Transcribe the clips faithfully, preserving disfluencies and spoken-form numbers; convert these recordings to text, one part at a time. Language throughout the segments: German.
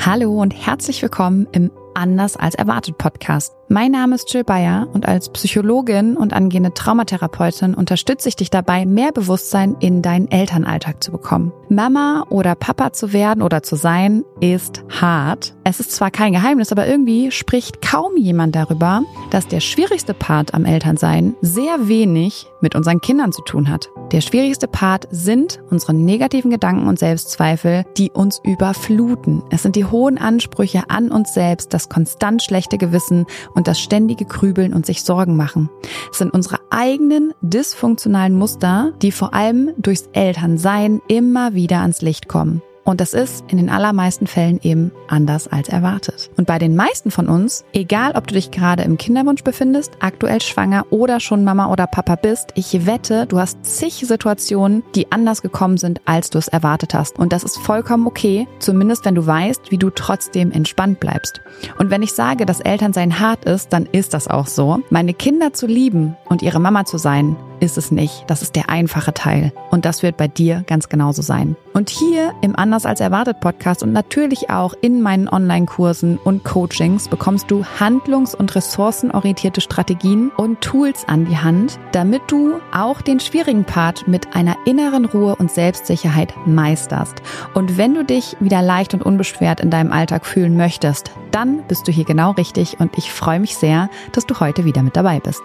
Hallo und herzlich willkommen im Anders als erwartet Podcast. Mein Name ist Jill Bayer und als Psychologin und angehende Traumatherapeutin unterstütze ich dich dabei, mehr Bewusstsein in deinen Elternalltag zu bekommen. Mama oder Papa zu werden oder zu sein, ist hart. Es ist zwar kein Geheimnis, aber irgendwie spricht kaum jemand darüber, dass der schwierigste Part am Elternsein sehr wenig mit unseren Kindern zu tun hat. Der schwierigste Part sind unsere negativen Gedanken und Selbstzweifel, die uns überfluten. Es sind die hohen Ansprüche an uns selbst, das konstant schlechte Gewissen und das ständige Grübeln und sich Sorgen machen. Es sind unsere eigenen dysfunktionalen Muster, die vor allem durchs Elternsein immer wieder ans Licht kommen. Und das ist in den allermeisten Fällen eben anders als erwartet. Und bei den meisten von uns, egal ob du dich gerade im Kinderwunsch befindest, aktuell schwanger oder schon Mama oder Papa bist, ich wette, du hast zig Situationen, die anders gekommen sind, als du es erwartet hast. Und das ist vollkommen okay, zumindest wenn du weißt, wie du trotzdem entspannt bleibst. Und wenn ich sage, dass Elternsein hart ist, dann ist das auch so. Meine Kinder zu lieben und ihre Mama zu sein, ist es nicht. Das ist der einfache Teil. Und das wird bei dir ganz genauso sein. Und hier im Anders als erwartet Podcast und natürlich auch in meinen Online-Kursen und Coachings bekommst du handlungs- und ressourcenorientierte Strategien und Tools an die Hand, damit du auch den schwierigen Part mit einer inneren Ruhe und Selbstsicherheit meisterst. Und wenn du dich wieder leicht und unbeschwert in deinem Alltag fühlen möchtest, dann bist du hier genau richtig und ich freue mich sehr, dass du heute wieder mit dabei bist.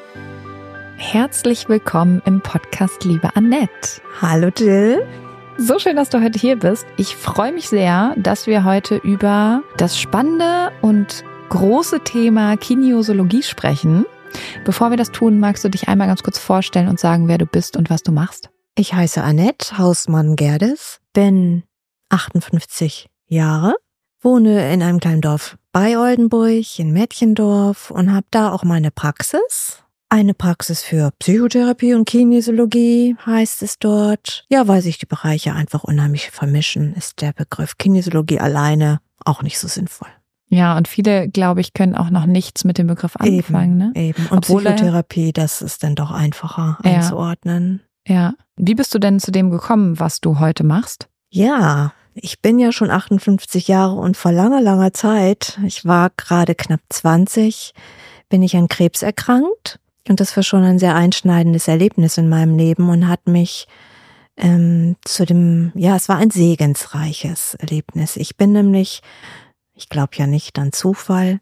Herzlich willkommen im Podcast, liebe Annette. Hallo Jill. So schön, dass du heute hier bist. Ich freue mich sehr, dass wir heute über das spannende und große Thema Kinesiologie sprechen. Bevor wir das tun, magst du dich einmal ganz kurz vorstellen und sagen, wer du bist und was du machst? Ich heiße Annette Hausmann-Gerdes, bin achtundfünfzig Jahre, wohne in einem kleinen Dorf bei Oldenburg, in Mädchendorf und habe da auch meine Praxis. Eine Praxis für Psychotherapie und Kinesiologie heißt es dort. Ja, weil sich die Bereiche einfach unheimlich vermischen, ist der Begriff Kinesiologie alleine auch nicht so sinnvoll. Ja, und viele, glaube ich, können auch noch nichts mit dem Begriff anfangen. Eben, ne? eben. Und Obwohl Psychotherapie, das ist dann doch einfacher ja. einzuordnen. Ja. Wie bist du denn zu dem gekommen, was du heute machst? Ja, ich bin ja schon achtundfünfzig Jahre und vor langer, langer Zeit, ich war gerade knapp zwanzig, bin ich an Krebs erkrankt. Und das war schon ein sehr einschneidendes Erlebnis in meinem Leben und hat mich ähm, zu dem, ja, es war ein segensreiches Erlebnis. Ich bin nämlich, ich glaube ja nicht an Zufall,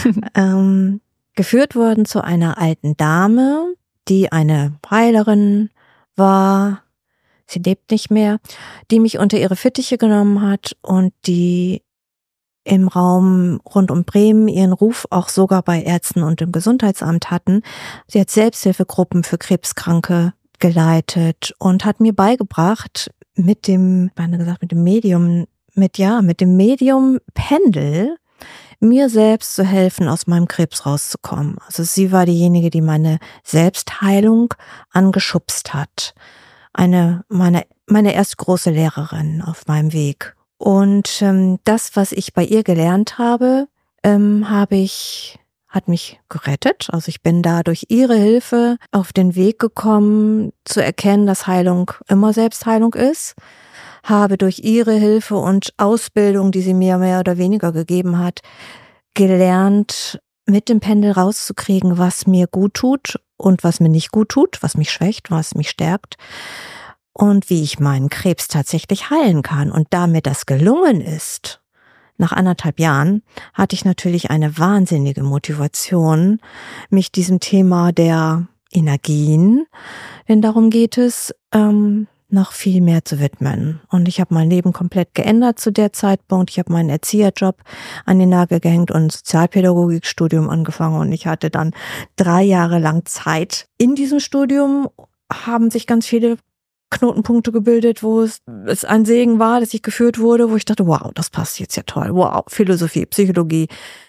ähm, geführt worden zu einer alten Dame, die eine Heilerin war, sie lebt nicht mehr, die mich unter ihre Fittiche genommen hat und die im Raum rund um Bremen ihren Ruf auch sogar bei Ärzten und im Gesundheitsamt hatten. Sie hat Selbsthilfegruppen für Krebskranke geleitet und hat mir beigebracht, mit dem, meine gesagt, mit dem Medium, mit, ja, mit dem Medium Pendel, mir selbst zu helfen, aus meinem Krebs rauszukommen. Also sie war diejenige, die meine Selbstheilung angeschubst hat. Eine, meine, meine erste große Lehrerin auf meinem Weg. Und ähm, das, was ich bei ihr gelernt habe, ähm, habe ich, hat mich gerettet. Also ich bin da durch ihre Hilfe auf den Weg gekommen, zu erkennen, dass Heilung immer Selbstheilung ist. Habe durch ihre Hilfe und Ausbildung, die sie mir mehr oder weniger gegeben hat, gelernt, mit dem Pendel rauszukriegen, was mir gut tut und was mir nicht gut tut, was mich schwächt, was mich stärkt. Und wie ich meinen Krebs tatsächlich heilen kann. Und da mir das gelungen ist, nach anderthalb Jahren, hatte ich natürlich eine wahnsinnige Motivation, mich diesem Thema der Energien, denn darum geht es, ähm, noch viel mehr zu widmen. Und ich habe mein Leben komplett geändert zu der Zeitpunkt. Ich habe meinen Erzieherjob an den Nagel gehängt und ein Sozialpädagogikstudium angefangen. Und ich hatte dann drei Jahre lang Zeit. In diesem Studium haben sich ganz viele Knotenpunkte gebildet, wo es, es ein Segen war, dass ich geführt wurde, wo ich dachte, wow, das passt jetzt ja toll. Wow, Philosophie, Psychologie.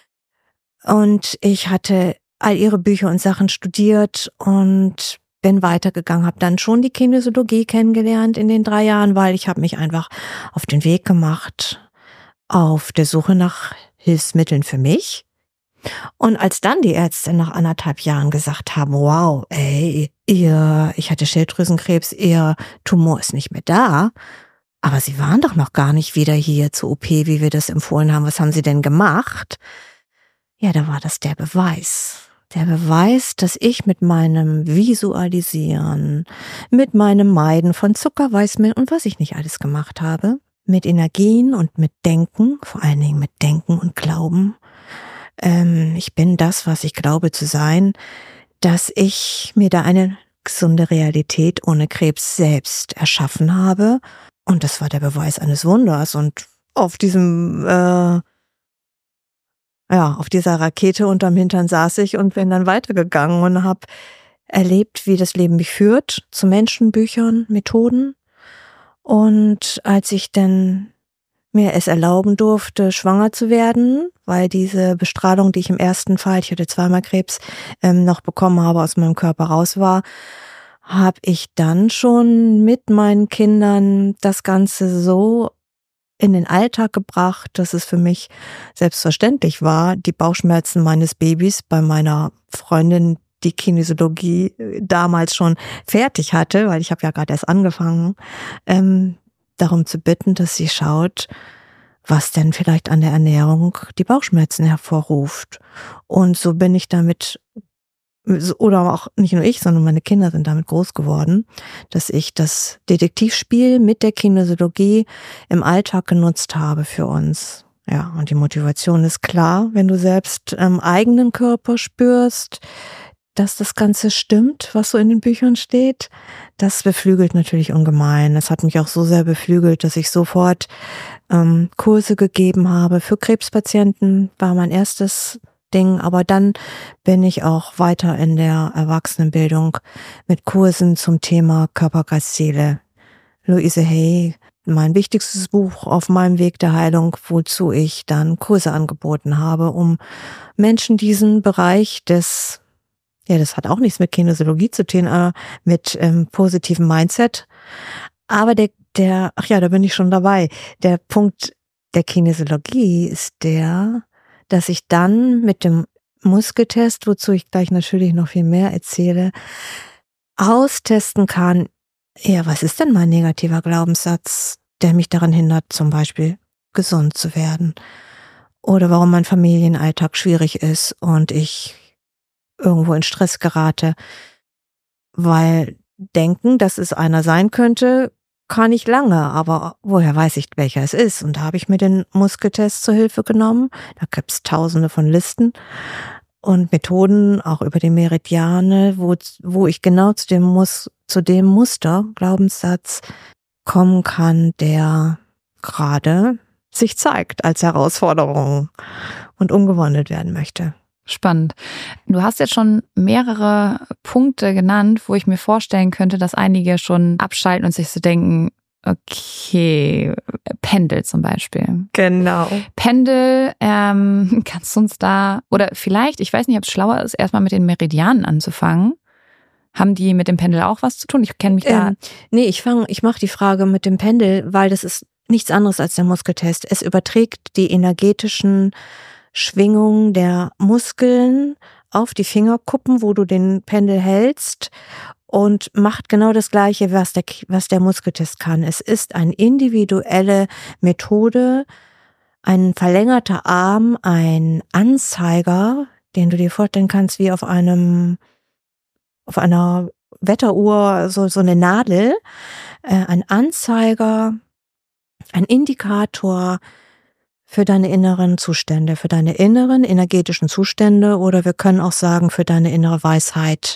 Und ich hatte all ihre Bücher und Sachen studiert und bin weitergegangen, habe dann schon die Kinesiologie kennengelernt in den drei Jahren, weil ich habe mich einfach auf den Weg gemacht, auf der Suche nach Hilfsmitteln für mich. Und als dann die Ärzte nach anderthalb Jahren gesagt haben, wow, ey, ihr, ich hatte Schilddrüsenkrebs, ihr Tumor ist nicht mehr da, aber Sie waren doch noch gar nicht wieder hier zur O P, wie wir das empfohlen haben. Was haben Sie denn gemacht? Ja, da war das der Beweis. Der Beweis, dass ich mit meinem Visualisieren, mit meinem Meiden von Zucker, Weißmehl und was ich nicht alles gemacht habe, mit Energien und mit Denken, vor allen Dingen mit Denken und Glauben, ähm, ich bin das, was ich glaube zu sein, dass ich mir da eine gesunde Realität ohne Krebs selbst erschaffen habe. Und das war der Beweis eines Wunders. Und auf diesem, äh, ja, auf dieser Rakete unterm Hintern saß ich und bin dann weitergegangen und habe erlebt, wie das Leben mich führt, zu Menschen, Büchern, Methoden. Und als ich dann mir es erlauben durfte, schwanger zu werden, weil diese Bestrahlung, die ich im ersten Fall, ich hatte zweimal Krebs, ähm, noch bekommen habe, aus meinem Körper raus war, habe ich dann schon mit meinen Kindern das Ganze so in den Alltag gebracht, dass es für mich selbstverständlich war, die Bauchschmerzen meines Babys bei meiner Freundin, die Kinesiologie damals schon fertig hatte, weil ich habe ja gerade erst angefangen, ähm, darum zu bitten, dass sie schaut, was denn vielleicht an der Ernährung die Bauchschmerzen hervorruft. Und so bin ich damit, oder auch nicht nur ich, sondern meine Kinder sind damit groß geworden, dass ich das Detektivspiel mit der Kinesiologie im Alltag genutzt habe für uns. Ja, und die Motivation ist klar, wenn du selbst im eigenen Körper spürst, dass das Ganze stimmt, was so in den Büchern steht. Das beflügelt natürlich ungemein. Es hat mich auch so sehr beflügelt, dass ich sofort ähm, Kurse gegeben habe für Krebspatienten, war mein erstes Ding. Aber dann bin ich auch weiter in der Erwachsenenbildung mit Kursen zum Thema Körper, Geist, Seele. Louise Hay, mein wichtigstes Buch auf meinem Weg der Heilung, wozu ich dann Kurse angeboten habe, um Menschen diesen Bereich des, ja, das hat auch nichts mit Kinesiologie zu tun, aber mit ähm, positivem Mindset. Aber der, der, ach ja, da bin ich schon dabei. Der Punkt der Kinesiologie ist der, dass ich dann mit dem Muskeltest, wozu ich gleich natürlich noch viel mehr erzähle, austesten kann, ja, was ist denn mein negativer Glaubenssatz, der mich daran hindert, zum Beispiel gesund zu werden? Oder warum mein Familienalltag schwierig ist und ich irgendwo in Stress gerate, weil denken, dass es einer sein könnte, kann ich lange, aber woher weiß ich, welcher es ist? Und da habe ich mir den Muskeltest zur Hilfe genommen. Da gibt es tausende von Listen und Methoden, auch über die Meridiane, wo, wo ich genau zu dem, Mus, zu dem Muster, Glaubenssatz kommen kann, der gerade sich zeigt als Herausforderung und umgewandelt werden möchte. Spannend. Du hast jetzt schon mehrere Punkte genannt, wo ich mir vorstellen könnte, dass einige schon abschalten und sich so denken, okay, Pendel zum Beispiel. Genau. Pendel, ähm, kannst du uns da, oder vielleicht, ich weiß nicht, ob es schlauer ist, erstmal mit den Meridianen anzufangen. Haben die mit dem Pendel auch was zu tun? Ich kenne mich da. Ähm, nee, ich fange, ich mache die Frage mit dem Pendel, weil das ist nichts anderes als der Muskeltest. Es überträgt die energetischen Schwingungen der Muskeln auf die Fingerkuppen, wo du den Pendel hältst, und macht genau das Gleiche, was der, was der Muskeltest kann. Es ist eine individuelle Methode, ein verlängerter Arm, ein Anzeiger, den du dir vorstellen kannst wie auf einem, auf einer Wetteruhr, so, so eine Nadel, äh, ein Anzeiger, ein Indikator für deine inneren Zustände, für deine inneren energetischen Zustände, oder wir können auch sagen, für deine innere Weisheit,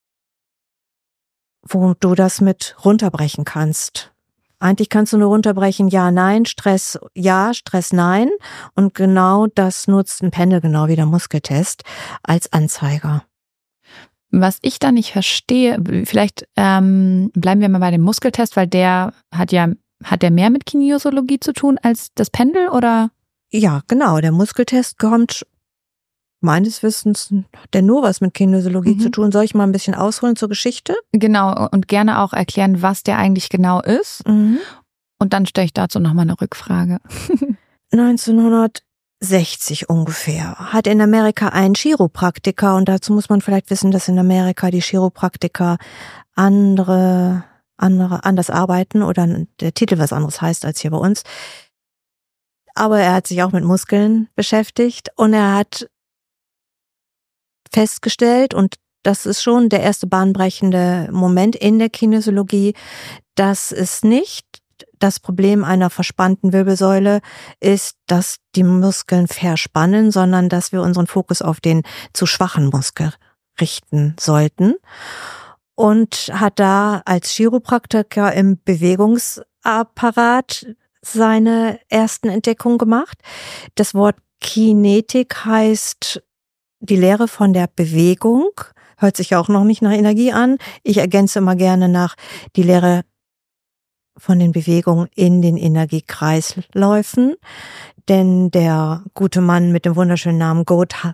wo du das mit runterbrechen kannst. Eigentlich kannst du nur runterbrechen, ja, nein, Stress, ja, Stress, nein. Und genau das nutzt ein Pendel, genau wie der Muskeltest, als Anzeiger. Was ich da nicht verstehe, vielleicht ähm, bleiben wir mal bei dem Muskeltest, weil der hat ja, hat der mehr mit Kinesiologie zu tun als das Pendel, oder? Ja, genau. Der Muskeltest kommt meines Wissens, hat der nur was mit Kinesiologie mhm. zu tun. Soll ich mal ein bisschen ausholen zur Geschichte? Genau, und gerne auch erklären, was der eigentlich genau ist. Mhm. Und dann stelle ich dazu nochmal eine Rückfrage. neunzehnhundertsechzig ungefähr hat in Amerika ein Chiropraktiker, und dazu muss man vielleicht wissen, dass in Amerika die Chiropraktiker andere andere, anders arbeiten oder der Titel was anderes heißt als hier bei uns. Aber er hat sich auch mit Muskeln beschäftigt und er hat festgestellt, und das ist schon der erste bahnbrechende Moment in der Kinesiologie, dass es nicht das Problem einer verspannten Wirbelsäule ist, dass die Muskeln verspannen, sondern dass wir unseren Fokus auf den zu schwachen Muskel richten sollten. Und hat da als Chiropraktiker im Bewegungsapparat seine ersten Entdeckungen gemacht. Das Wort Kinetik heißt die Lehre von der Bewegung. Hört sich auch noch nicht nach Energie an. Ich ergänze immer gerne nach die Lehre von den Bewegungen in den Energiekreisläufen. Denn der gute Mann mit dem wunderschönen Namen Gotthard,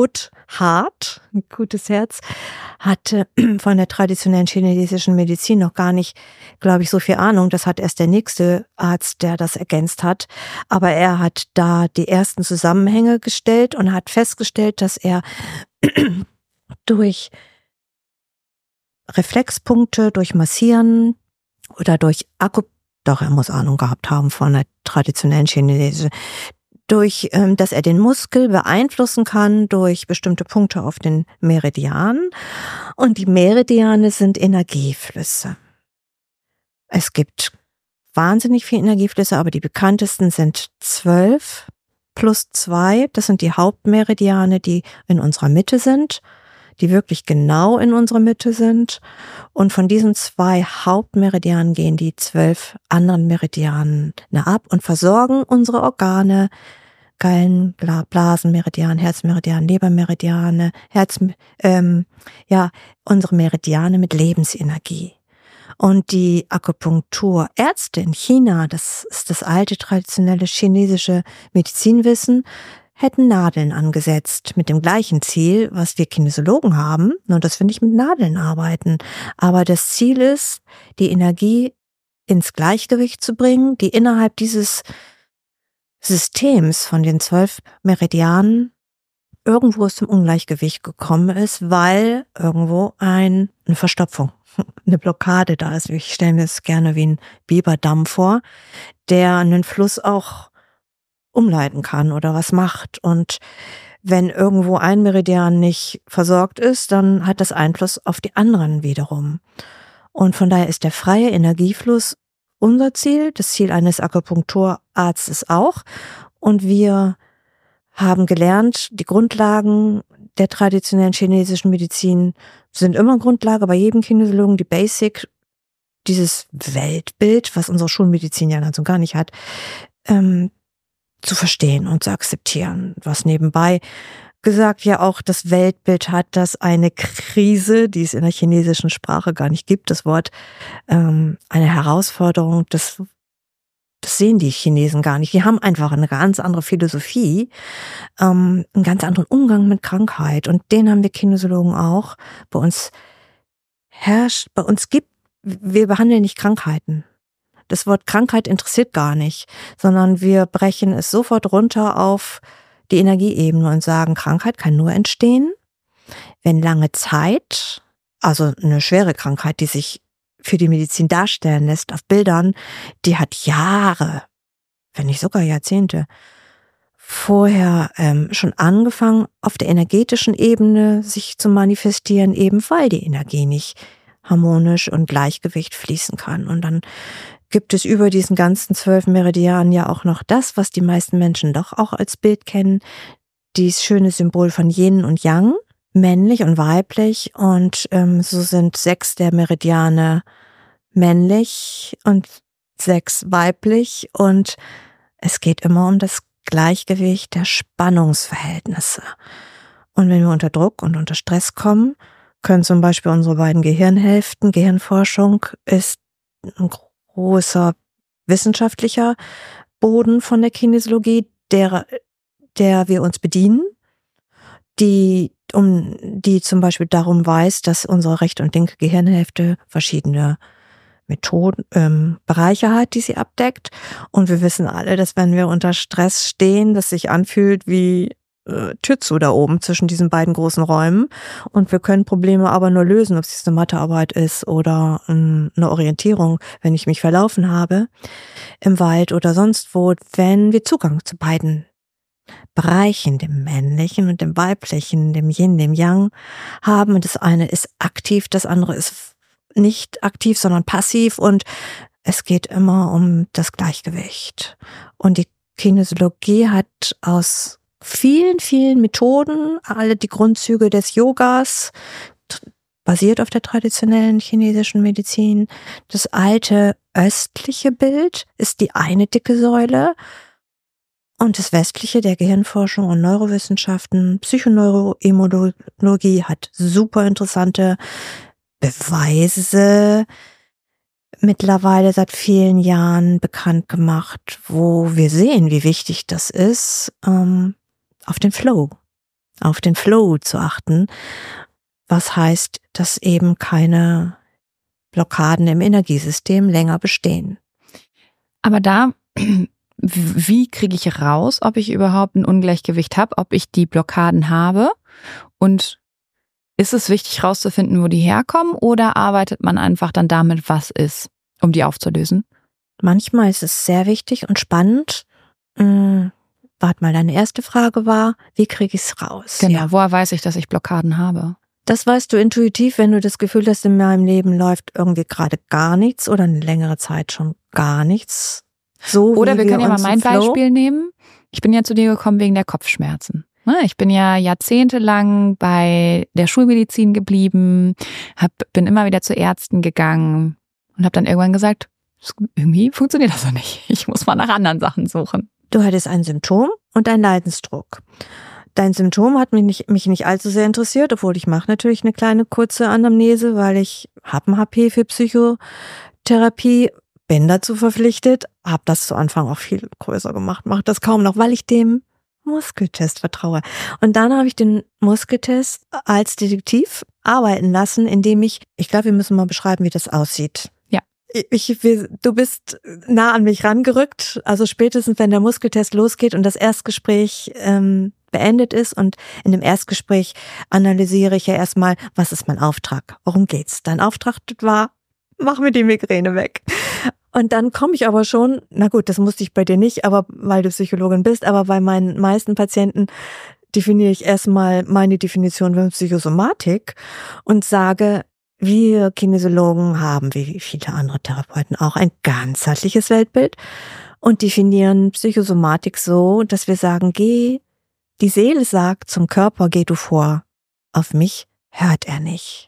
gutes Herz, hatte von der traditionellen chinesischen Medizin noch gar nicht, glaube ich, so viel Ahnung. Das hat erst der nächste Arzt, der das ergänzt hat. Aber er hat da die ersten Zusammenhänge gestellt und hat festgestellt, dass er durch Reflexpunkte, durch Massieren oder durch Akku, doch er muss Ahnung gehabt haben von der traditionellen chinesischen, durch, ähm, dass er den Muskel beeinflussen kann durch bestimmte Punkte auf den Meridianen. Und die Meridiane sind Energieflüsse. Es gibt wahnsinnig viele Energieflüsse, aber die bekanntesten sind zwölf plus zwei. Das sind die Hauptmeridiane, die in unserer Mitte sind, die wirklich genau in unserer Mitte sind. Und von diesen zwei Hauptmeridianen gehen die zwölf anderen Meridiane ab und versorgen unsere Organe, Gallen, Blasenmeridian, Herzmeridian, Lebermeridiane, Herz, ähm, ja, unsere Meridiane mit Lebensenergie. Und die Akupunkturärzte in China, das ist das alte traditionelle chinesische Medizinwissen, hätten Nadeln angesetzt mit dem gleichen Ziel, was wir Kinesiologen haben, nur dass wir nicht mit Nadeln arbeiten. Aber das Ziel ist, die Energie ins Gleichgewicht zu bringen, die innerhalb dieses Systems von den zwölf Meridianen irgendwo aus dem Ungleichgewicht gekommen ist, weil irgendwo ein, eine Verstopfung, eine Blockade da ist. Ich stelle mir das gerne wie ein Biberdamm vor, der einen Fluss auch umleiten kann oder was macht. Und wenn irgendwo ein Meridian nicht versorgt ist, dann hat das Einfluss auf die anderen wiederum. Und von daher ist der freie Energiefluss unser Ziel, das Ziel eines Akupunkturarztes auch. Und wir haben gelernt, die Grundlagen der traditionellen chinesischen Medizin sind immer Grundlage bei jedem Kinesiologen, die Basic, dieses Weltbild, was unsere Schulmedizin ja so gar nicht hat, ähm, zu verstehen und zu akzeptieren, was nebenbei gesagt ja auch das Weltbild hat, dass eine Krise, die es in der chinesischen Sprache gar nicht gibt, das Wort ähm, eine Herausforderung, das, das sehen die Chinesen gar nicht. Die haben einfach eine ganz andere Philosophie, ähm, einen ganz anderen Umgang mit Krankheit, und den haben wir Kinesiologen auch. Bei uns herrscht, bei uns gibt, wir behandeln nicht Krankheiten. Das Wort Krankheit interessiert gar nicht, sondern wir brechen es sofort runter auf die Energieebene und sagen, Krankheit kann nur entstehen, wenn lange Zeit, also eine schwere Krankheit, die sich für die Medizin darstellen lässt auf Bildern, die hat Jahre, wenn nicht sogar Jahrzehnte, vorher ähm, schon angefangen, auf der energetischen Ebene sich zu manifestieren, eben weil die Energie nicht harmonisch und Gleichgewicht fließen kann. Und dann gibt es über diesen ganzen zwölf Meridianen ja auch noch das, was die meisten Menschen doch auch als Bild kennen, dieses schöne Symbol von Yin und Yang, männlich und weiblich, und ähm, so sind sechs der Meridiane männlich und sechs weiblich, und es geht immer um das Gleichgewicht der Spannungsverhältnisse. Und wenn wir unter Druck und unter Stress kommen, können zum Beispiel unsere beiden Gehirnhälften, Gehirnforschung ist ein großer wissenschaftlicher Boden von der Kinesiologie, der, der wir uns bedienen, die, um, die zum Beispiel darum weiß, dass unsere rechte und linke Gehirnhälfte verschiedene Methoden, ähm, Bereiche hat, die sie abdeckt. Und wir wissen alle, dass wenn wir unter Stress stehen, das sich anfühlt wie äh, Tür zu da oben zwischen diesen beiden großen Räumen. Und wir können Probleme aber nur lösen, ob es jetzt eine Mathearbeit ist oder ähm, eine Orientierung, wenn ich mich verlaufen habe im Wald oder sonst wo, wenn wir Zugang zu beiden Bereichen, dem männlichen und dem weiblichen, dem Yin, dem Yang haben. Und das eine ist aktiv, das andere ist nicht aktiv, sondern passiv. Und es geht immer um das Gleichgewicht. Und die Kinesiologie hat aus vielen, vielen Methoden alle die Grundzüge des Yogas, basiert auf der traditionellen chinesischen Medizin. Das alte östliche Bild ist die eine dicke Säule. Und das westliche der Gehirnforschung und Neurowissenschaften, Psychoneuroimmunologie hat super interessante Beweise mittlerweile seit vielen Jahren bekannt gemacht, wo wir sehen, wie wichtig das ist, ähm, auf den Flow, auf den Flow zu achten. Was heißt, dass eben keine Blockaden im Energiesystem länger bestehen. Aber da, wie kriege ich raus, ob ich überhaupt ein Ungleichgewicht habe, ob ich die Blockaden habe? Und ist es wichtig rauszufinden, wo die herkommen, oder arbeitet man einfach dann damit, was ist, um die aufzulösen? Manchmal ist es sehr wichtig und spannend. Hm, warte mal, deine erste Frage war, wie kriege ich es raus? Genau, Ja. woher weiß ich, dass ich Blockaden habe? Das weißt du intuitiv, wenn du das Gefühl hast, in meinem Leben läuft irgendwie gerade gar nichts oder eine längere Zeit schon gar nichts. So Oder wie wir können ja mal uns mein im Flow- Beispiel nehmen. Ich bin ja zu dir gekommen wegen der Kopfschmerzen. Ich bin ja jahrzehntelang bei der Schulmedizin geblieben, hab, bin immer wieder zu Ärzten gegangen und habe dann irgendwann gesagt, irgendwie funktioniert das doch nicht. Ich muss mal nach anderen Sachen suchen. Du hattest ein Symptom und einen Leidensdruck. Dein Symptom hat mich nicht, mich nicht allzu sehr interessiert, obwohl ich mache natürlich eine kleine kurze Anamnese, weil ich habe ein H P für Psychotherapie, bin dazu verpflichtet, habe das zu Anfang auch viel größer gemacht, mache das kaum noch, weil ich dem Muskeltest vertraue. Und dann habe ich den Muskeltest als Detektiv arbeiten lassen, indem ich, ich glaube, wir müssen mal beschreiben, wie das aussieht. Ja. Ich, wir, du bist nah an mich rangerückt, also spätestens, wenn der Muskeltest losgeht und das Erstgespräch ähm, beendet ist, und in dem Erstgespräch analysiere ich ja erstmal, was ist mein Auftrag, worum geht's? Dein Auftrag war, mach mir die Migräne weg. Und dann komme ich aber schon, na gut, das musste ich bei dir nicht, aber weil du Psychologin bist, aber bei meinen meisten Patienten definiere ich erstmal meine Definition von Psychosomatik und sage, wir Kinesiologen haben, wie viele andere Therapeuten auch, ein ganzheitliches Weltbild und definieren Psychosomatik so, dass wir sagen, geh, die Seele sagt zum Körper, geh du vor. Auf mich hört er nicht.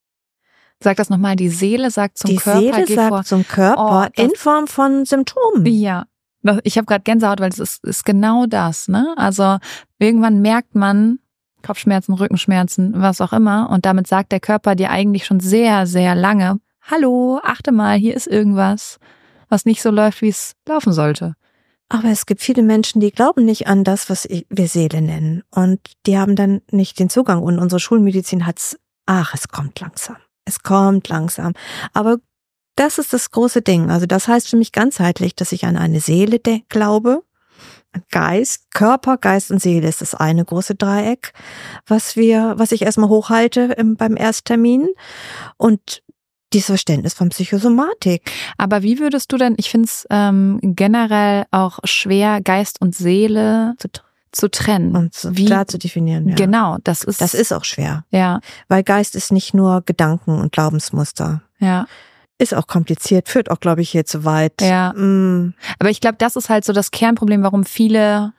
Sag das nochmal, die Seele sagt zum die Körper, Die Seele geh sagt vor. zum Körper Oh, in Form von Symptomen. Ja, ich habe gerade Gänsehaut, weil es ist, ist genau das, ne? Also irgendwann merkt man Kopfschmerzen, Rückenschmerzen, was auch immer, und damit sagt der Körper dir eigentlich schon sehr, sehr lange, hallo, achte mal, hier ist irgendwas, was nicht so läuft, wie es laufen sollte. Aber es gibt viele Menschen, die glauben nicht an das, was wir Seele nennen, und die haben dann nicht den Zugang, und unsere Schulmedizin hat's, ach, es kommt langsam. Es kommt langsam. Aber das ist das große Ding. Also das heißt für mich ganzheitlich, dass ich an eine Seele de- glaube. Geist, Körper, Geist und Seele ist das eine große Dreieck, was wir, was ich erstmal hochhalte im, beim Ersttermin. Und dieses Verständnis von Psychosomatik. Aber wie würdest du denn, ich finde es ähm, generell auch schwer, Geist und Seele zu, zu trennen. Und so wie, klar zu definieren. Ja. Genau, das ist. Das ist auch schwer. Ja. Weil Geist ist nicht nur Gedanken und Glaubensmuster. Ja. Ist auch kompliziert, führt auch, glaube ich, hier zu weit. Ja. Mm. Aber ich glaube, das ist halt so das Kernproblem, warum viele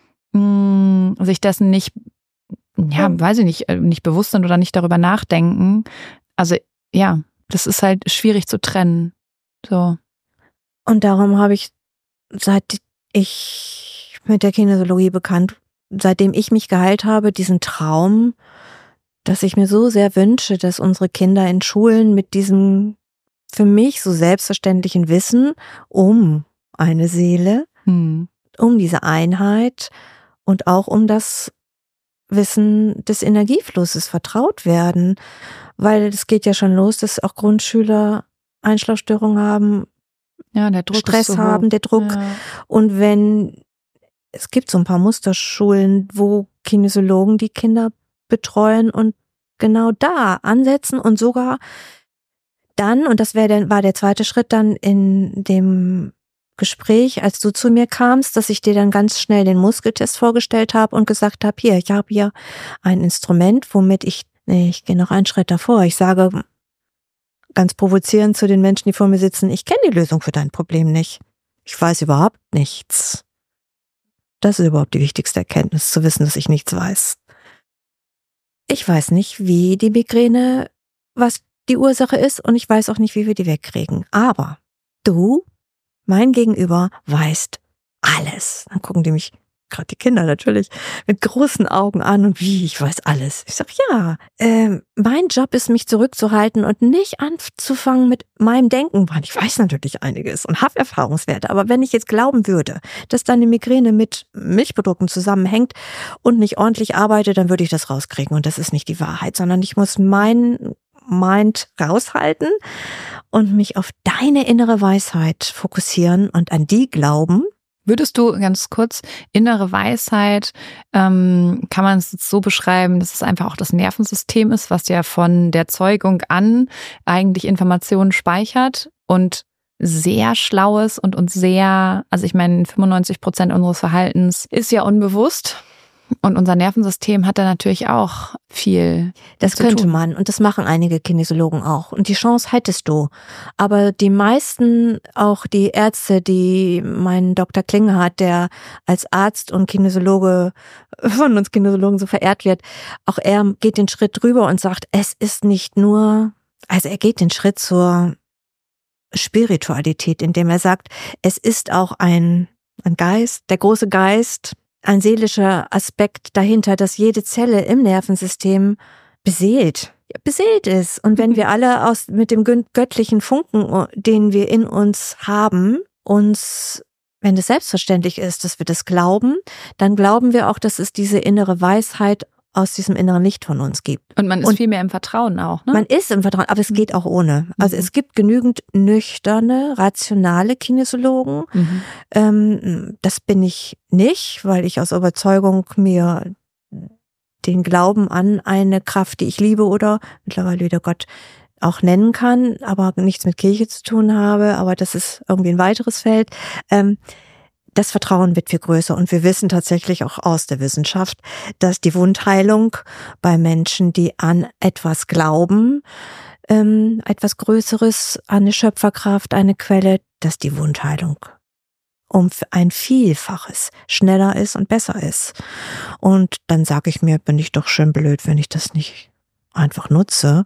mh, sich dessen nicht, ja, Ja. weiß ich nicht, nicht bewusst sind oder nicht darüber nachdenken. Also, ja, das ist halt schwierig zu trennen. So. Und darum habe ich, seit ich mit der Kinesiologie bekannt, seitdem ich mich geheilt habe, diesen Traum, dass ich mir so sehr wünsche, dass unsere Kinder in Schulen mit diesem für mich so selbstverständlichen Wissen um eine Seele, Hm. um diese Einheit und auch um das Wissen des Energieflusses vertraut werden. Weil es geht ja schon los, dass auch Grundschüler Einschlafstörungen haben, Ja, der Druck Stress ist so haben, hoch. der Druck. Ja. Und wenn, es gibt so ein paar Musterschulen, wo Kinesiologen, die Kinder betreuen und genau da ansetzen und sogar dann, und das wäre dann, war der zweite Schritt dann in dem Gespräch, als du zu mir kamst, dass ich dir dann ganz schnell den Muskeltest vorgestellt habe und gesagt habe, hier, ich habe hier ein Instrument, womit ich, nee, ich gehe noch einen Schritt davor. Ich sage ganz provozierend zu den Menschen, die vor mir sitzen, ich kenne die Lösung für dein Problem nicht. Ich weiß überhaupt nichts. Das ist überhaupt die wichtigste Erkenntnis, zu wissen, dass ich nichts weiß. Ich weiß nicht, wie die Migräne, was die Ursache ist, und ich weiß auch nicht, wie wir die wegkriegen. Aber du, mein Gegenüber, weißt alles. Dann gucken die mich, gerade die Kinder natürlich, mit großen Augen an und wie, ich weiß alles. Ich sag, ja, äh, mein Job ist, mich zurückzuhalten und nicht anzufangen mit meinem Denken, weil ich weiß natürlich einiges und habe Erfahrungswerte. Aber wenn ich jetzt glauben würde, dass deine Migräne mit Milchprodukten zusammenhängt und nicht ordentlich arbeite, dann würde ich das rauskriegen. Und das ist nicht die Wahrheit, sondern ich muss mein Mind raushalten und mich auf deine innere Weisheit fokussieren und an die glauben. Würdest du ganz kurz, innere Weisheit, ähm, kann man es so beschreiben, dass es einfach auch das Nervensystem ist, was ja von der Zeugung an eigentlich Informationen speichert und sehr schlau ist und uns sehr, also ich meine, fünfundneunzig Prozent unseres Verhaltens ist ja unbewusst. Und unser Nervensystem hat da natürlich auch viel. Das könnte man, und das machen einige Kinesiologen auch. Und die Chance hättest du. Aber die meisten, auch die Ärzte, die mein Doktor Klinge hat, der als Arzt und Kinesiologe von uns Kinesiologen so verehrt wird, auch er geht den Schritt drüber und sagt, es ist nicht nur, also er geht den Schritt zur Spiritualität, indem er sagt, es ist auch ein, ein Geist, der große Geist, ein seelischer Aspekt dahinter, dass jede Zelle im Nervensystem beseelt, beseelt ist. Und wenn wir alle aus mit dem göttlichen Funken, den wir in uns haben, uns, wenn es selbstverständlich ist, dass wir das glauben, dann glauben wir auch, dass es diese innere Weisheit aus diesem inneren Licht von uns gibt. Und man ist und viel mehr im Vertrauen auch, ne? Man ist im Vertrauen, aber es geht auch ohne. Also mhm. es gibt genügend nüchterne, rationale Kinesiologen. Mhm. Ähm, das bin ich nicht, weil ich aus Überzeugung mir den Glauben an eine Kraft, die ich liebe oder mittlerweile wieder Gott auch nennen kann, aber nichts mit Kirche zu tun habe, aber das ist irgendwie ein weiteres Feld. Ähm, Das Vertrauen wird viel größer und wir wissen tatsächlich auch aus der Wissenschaft, dass die Wundheilung bei Menschen, die an etwas glauben, ähm, etwas Größeres, an eine Schöpferkraft, eine Quelle, dass die Wundheilung um ein Vielfaches schneller ist und besser ist. Und dann sage ich mir, bin ich doch schön blöd, wenn ich das nicht einfach nutze.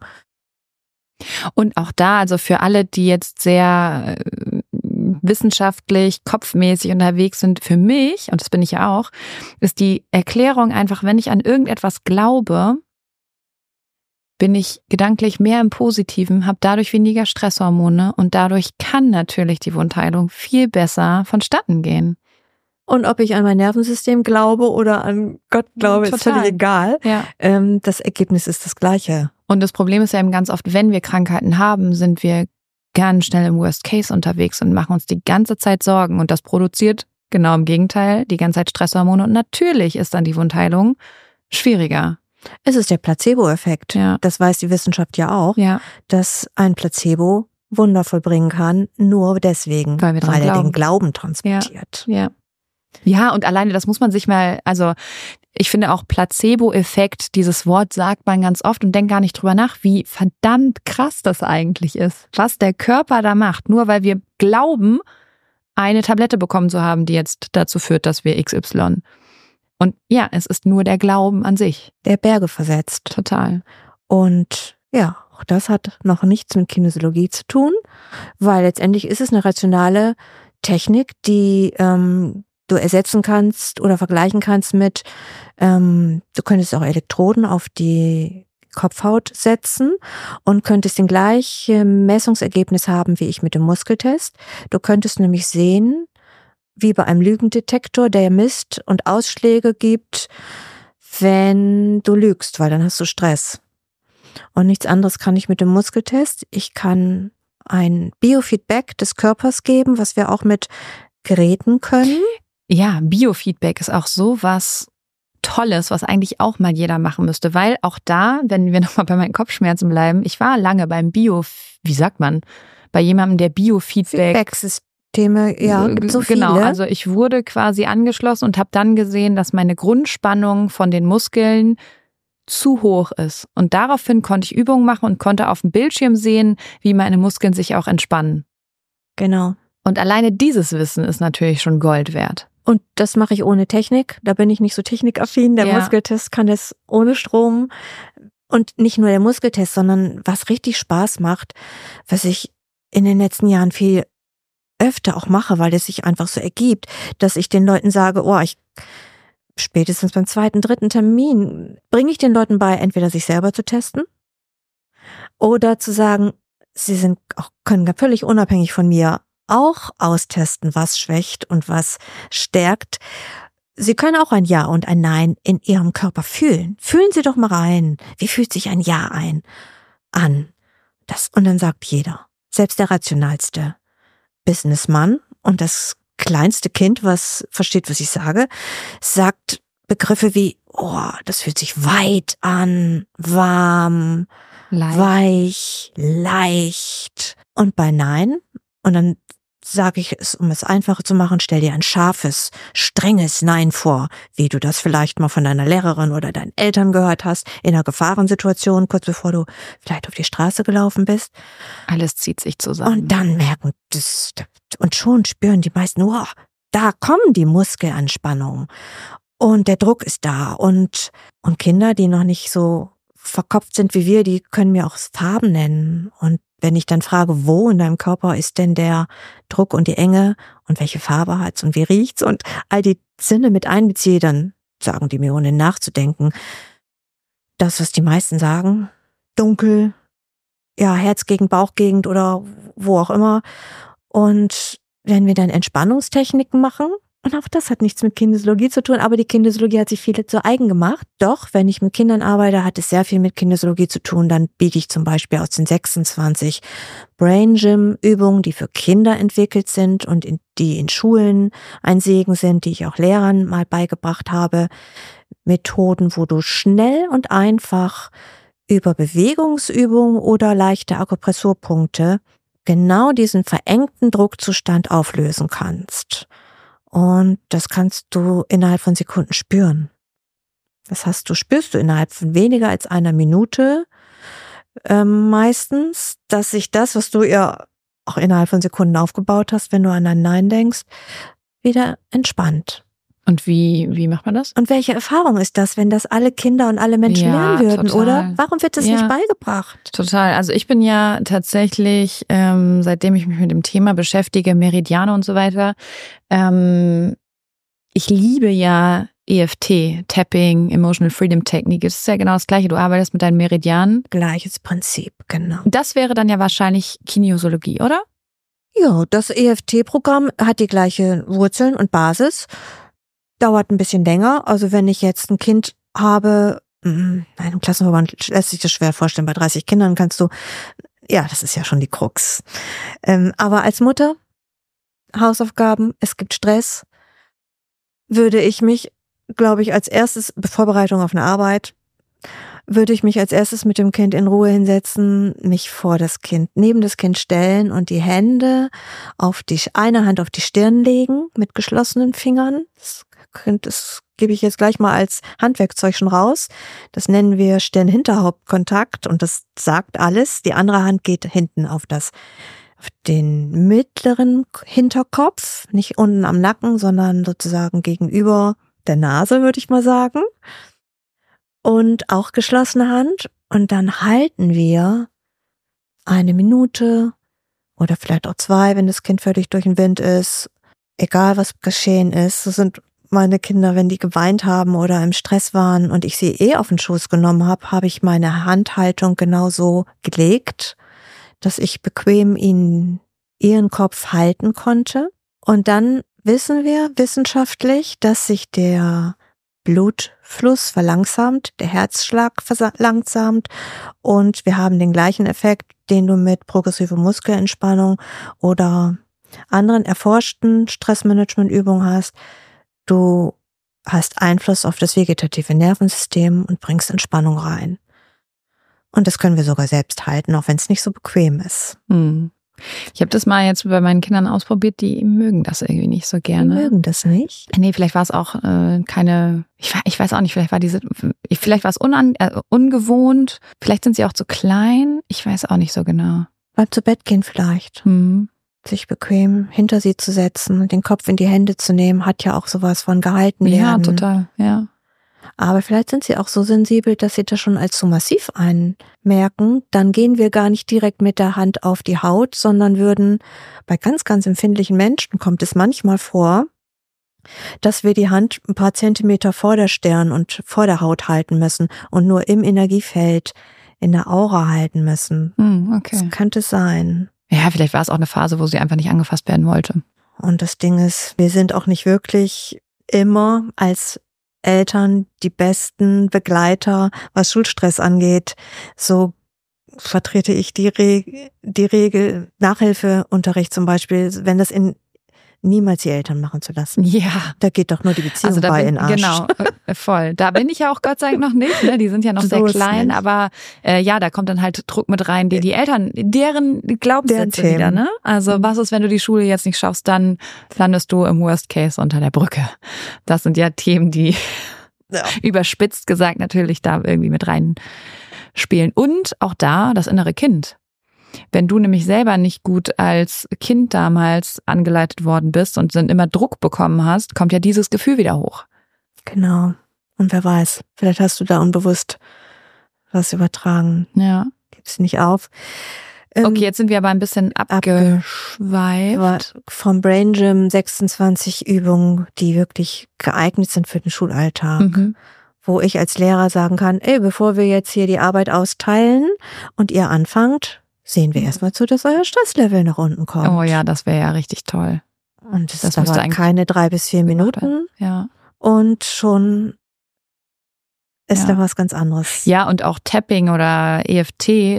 Und auch da, also für alle, die jetzt sehr äh, wissenschaftlich, kopfmäßig unterwegs sind, für mich, und das bin ich ja auch, ist die Erklärung einfach, wenn ich an irgendetwas glaube, bin ich gedanklich mehr im Positiven, habe dadurch weniger Stresshormone und dadurch kann natürlich die Wundheilung viel besser vonstatten gehen. Und ob ich an mein Nervensystem glaube oder an Gott glaube, Total. Ist völlig egal. Ja. Ähm, das Ergebnis ist das gleiche. Und das Problem ist ja eben ganz oft, wenn wir Krankheiten haben, sind wir ganz schnell im Worst Case unterwegs und machen uns die ganze Zeit Sorgen. Und das produziert genau im Gegenteil die ganze Zeit Stresshormone. Und natürlich ist dann die Wundheilung schwieriger. Es ist der Placebo-Effekt. Ja. Das weiß die Wissenschaft ja auch, ja. dass ein Placebo Wunder vollbringen kann, nur deswegen, weil, wir dran weil er glauben. den Glauben transportiert. Ja. ja. Ja, und alleine, das muss man sich mal, also ich finde auch Placebo-Effekt, dieses Wort sagt man ganz oft und denkt gar nicht drüber nach, wie verdammt krass das eigentlich ist, was der Körper da macht, nur weil wir glauben, eine Tablette bekommen zu haben, die jetzt dazu führt, dass wir X Y. Und ja, es ist nur der Glauben an sich. Der Berge versetzt. Total. Und ja, auch das hat noch nichts mit Kinesiologie zu tun, weil letztendlich ist es eine rationale Technik, die ähm, du ersetzen kannst oder vergleichen kannst mit, ähm, du könntest auch Elektroden auf die Kopfhaut setzen und könntest den gleichen Messungsergebnis haben wie ich mit dem Muskeltest. Du könntest nämlich sehen, wie bei einem Lügendetektor, der misst und Ausschläge gibt, wenn du lügst, weil dann hast du Stress. Und nichts anderes kann ich mit dem Muskeltest. Ich kann ein Biofeedback des Körpers geben, was wir auch mit Geräten können. Ja, Biofeedback ist auch so was Tolles, was eigentlich auch mal jeder machen müsste, weil auch da, wenn wir nochmal bei meinen Kopfschmerzen bleiben, ich war lange beim Bio, wie sagt man, bei jemandem, der Biofeedback. Feedback-Systeme, ja, gibt so viele. Genau, also ich wurde quasi angeschlossen und habe dann gesehen, dass meine Grundspannung von den Muskeln zu hoch ist. Und daraufhin konnte ich Übungen machen und konnte auf dem Bildschirm sehen, wie meine Muskeln sich auch entspannen. Genau. Und alleine dieses Wissen ist natürlich schon Gold wert. Und das mache ich ohne Technik. Da bin ich nicht so technikaffin. Der ja. Muskeltest kann das ohne Strom. Und nicht nur der Muskeltest, sondern was richtig Spaß macht, was ich in den letzten Jahren viel öfter auch mache, weil es sich einfach so ergibt, dass ich den Leuten sage, oh, ich spätestens beim zweiten, dritten Termin bringe ich den Leuten bei, entweder sich selber zu testen oder zu sagen, sie sind auch, können völlig unabhängig von mir auch austesten, was schwächt und was stärkt. Sie können auch ein Ja und ein Nein in Ihrem Körper fühlen. Fühlen Sie doch mal rein. Wie fühlt sich ein Ja ein an? Das, und dann sagt jeder, selbst der rationalste Businessmann und das kleinste Kind, was versteht, was ich sage, sagt Begriffe wie, oh, das fühlt sich weit an, warm, leicht. weich, leicht. Und bei Nein, und dann sage ich es, um es einfacher zu machen, stell dir ein scharfes, strenges Nein vor, wie du das vielleicht mal von deiner Lehrerin oder deinen Eltern gehört hast, in einer Gefahrensituation, kurz bevor du vielleicht auf die Straße gelaufen bist. Alles zieht sich zusammen. Und dann merken, das, und schon spüren die meisten, oh, da kommen die Muskelanspannungen und der Druck ist da. Und, und Kinder, die noch nicht so verkopft sind wie wir, die können mir auch Farben nennen. Und wenn ich dann frage, wo in deinem Körper ist denn der Druck und die Enge und welche Farbe hat's und wie riecht's und all die Sinne mit einbeziehe, dann sagen die mir, ohne nachzudenken, das, was die meisten sagen, dunkel, ja, Herzgegend, Bauchgegend oder wo auch immer. Und wenn wir dann Entspannungstechniken machen, und auch das hat nichts mit Kinesiologie zu tun, aber die Kinesiologie hat sich viele zu eigen gemacht. Doch, wenn ich mit Kindern arbeite, hat es sehr viel mit Kinesiologie zu tun. Dann biege ich zum Beispiel aus den sechsundzwanzig Brain Gym Übungen, die für Kinder entwickelt sind und in, die in Schulen ein Segen sind, die ich auch Lehrern mal beigebracht habe, Methoden, wo du schnell und einfach über Bewegungsübungen oder leichte Akupressurpunkte genau diesen verengten Druckzustand auflösen kannst. Und das kannst du innerhalb von Sekunden spüren. Das hast du, spürst du innerhalb von weniger als einer Minute äh, meistens, dass sich das, was du ja auch innerhalb von Sekunden aufgebaut hast, wenn du an ein Nein denkst, wieder entspannt. Und wie, wie macht man das? Und welche Erfahrung ist das, wenn das alle Kinder und alle Menschen ja, lernen würden, total. oder? Warum wird das ja. nicht beigebracht? Total. Also ich bin ja tatsächlich, ähm, seitdem ich mich mit dem Thema beschäftige, Meridiane und so weiter, ähm, ich liebe ja E F T, Tapping, Emotional Freedom Technique. Das ist ja genau das Gleiche. Du arbeitest mit deinen Meridianen. Gleiches Prinzip, genau. Das wäre dann ja wahrscheinlich Kinesiologie, oder? Ja, das E F T-Programm hat die gleiche Wurzeln und Basis. Dauert ein bisschen länger. Also wenn ich jetzt ein Kind habe, in einem Klassenverband lässt sich das schwer vorstellen, bei dreißig Kindern kannst du, ja, das ist ja schon die Krux. Ähm, aber als Mutter, Hausaufgaben, es gibt Stress, würde ich mich, glaube ich, als erstes, Vorbereitung auf eine Arbeit, würde ich mich als erstes mit dem Kind in Ruhe hinsetzen, mich vor das Kind, neben das Kind stellen und die Hände auf die, eine Hand auf die Stirn legen, mit geschlossenen Fingern. Das Das gebe ich jetzt gleich mal als Handwerkzeug schon raus. Das nennen wir Stirn-Hinterhauptkontakt und das sagt alles. Die andere Hand geht hinten auf das, auf den mittleren Hinterkopf, nicht unten am Nacken, sondern sozusagen gegenüber der Nase, würde ich mal sagen. Und auch geschlossene Hand. Und dann halten wir eine Minute oder vielleicht auch zwei, wenn das Kind völlig durch den Wind ist. Egal, was geschehen ist. Das sind meine Kinder, wenn die geweint haben oder im Stress waren und ich sie eh auf den Schoß genommen habe, habe ich meine Handhaltung genauso gelegt, dass ich bequem ihnen ihren Kopf halten konnte. Und dann wissen wir wissenschaftlich, dass sich der Blutfluss verlangsamt, der Herzschlag verlangsamt und wir haben den gleichen Effekt, den du mit progressiver Muskelentspannung oder anderen erforschten Stressmanagementübungen hast. Du hast Einfluss auf das vegetative Nervensystem und bringst Entspannung rein. Und das können wir sogar selbst halten, auch wenn es nicht so bequem ist. Hm. Ich habe das mal jetzt bei meinen Kindern ausprobiert, die mögen das irgendwie nicht so gerne. Die mögen das nicht? Nee, vielleicht war es auch äh, keine, ich, ich weiß auch nicht, vielleicht war diese, vielleicht war es unan, äh, ungewohnt, vielleicht sind sie auch zu klein, ich weiß auch nicht so genau. Beim zu Bett gehen vielleicht. Hm. Sich bequem hinter sie zu setzen und den Kopf in die Hände zu nehmen, hat ja auch sowas von gehalten werden. Ja, total, ja. Aber vielleicht sind sie auch so sensibel, dass sie das schon als zu massiv einmerken. Dann gehen wir gar nicht direkt mit der Hand auf die Haut, sondern würden, bei ganz, ganz empfindlichen Menschen kommt es manchmal vor, dass wir die Hand ein paar Zentimeter vor der Stirn und vor der Haut halten müssen und nur im Energiefeld, in der Aura halten müssen. Hm, okay. Das könnte sein. Ja, vielleicht war es auch eine Phase, wo sie einfach nicht angefasst werden wollte. Und das Ding ist, wir sind auch nicht wirklich immer als Eltern die besten Begleiter, was Schulstress angeht. So vertrete ich die, Re- die Regel, Nachhilfeunterricht zum Beispiel, wenn das in niemals die Eltern machen zu lassen. Ja. Da geht doch nur die Beziehung Also da bei bin, in den Arsch. Genau, äh, voll. Da bin ich ja auch Gott sei Dank noch nicht, ne? Die sind ja noch So sehr ist klein, nicht. aber äh, ja, da kommt dann halt Druck mit rein, die die Eltern, deren Glaubenssätze Deren wieder, Themen. ne? Also was ist, wenn du die Schule jetzt nicht schaffst, dann landest du im Worst Case unter der Brücke. Das sind ja Themen, die Ja. überspitzt gesagt natürlich da irgendwie mit rein spielen. Und auch da das innere Kind. Wenn du nämlich selber nicht gut als Kind damals angeleitet worden bist und dann immer Druck bekommen hast, kommt ja dieses Gefühl wieder hoch. Genau. Und wer weiß, vielleicht hast du da unbewusst was übertragen. Ja. Gib's nicht auf. Ähm, Okay, jetzt sind wir aber ein bisschen abgeschweift. war vom Brain Gym sechsundzwanzig Übungen, die wirklich geeignet sind für den Schulalltag. Mhm. Wo ich als Lehrer sagen kann, ey, bevor wir jetzt hier die Arbeit austeilen und ihr anfangt, sehen wir erstmal zu, dass euer Stresslevel nach unten kommt. Oh ja, das wäre ja richtig toll. Und das, das das müsste dauert eigentlich keine drei bis vier Minuten Ja. und schon ist Ja. da was ganz anderes. Ja, und auch Tapping oder E F T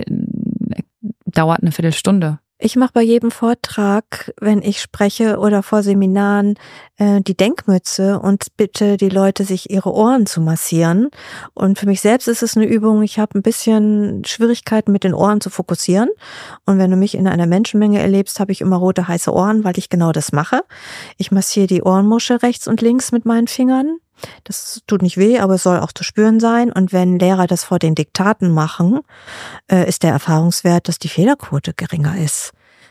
dauert eine Viertelstunde. Ich mache bei jedem Vortrag, wenn ich spreche oder vor Seminaren, äh, die Denkmütze und bitte die Leute, sich ihre Ohren zu massieren. Und für mich selbst ist es eine Übung, ich habe ein bisschen Schwierigkeiten mit den Ohren zu fokussieren. Und wenn du mich in einer Menschenmenge erlebst, habe ich immer rote, heiße Ohren, weil ich genau das mache. Ich massiere die Ohrenmuschel rechts und links mit meinen Fingern. Das tut nicht weh, aber es soll auch zu spüren sein. Und wenn Lehrer das vor den Diktaten machen, äh, ist der Erfahrungswert, dass die Fehlerquote geringer ist.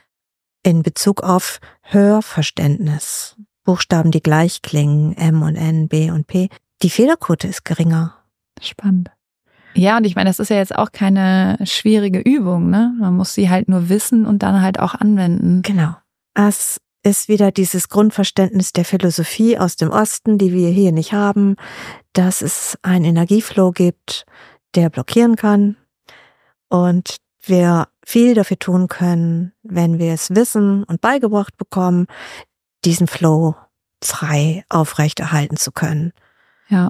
In Bezug auf Hörverständnis. Buchstaben, die gleich klingen, M und N, B und P. Die Fehlerquote ist geringer. Spannend. Ja, und ich meine, das ist ja jetzt auch keine schwierige Übung, ne? Man muss sie halt nur wissen und dann halt auch anwenden. Genau. Es ist wieder dieses Grundverständnis der Philosophie aus dem Osten, die wir hier nicht haben, dass es einen Energieflow gibt, der blockieren kann und wir viel dafür tun können, wenn wir es wissen und beigebracht bekommen, diesen Flow frei aufrechterhalten zu können. Ja.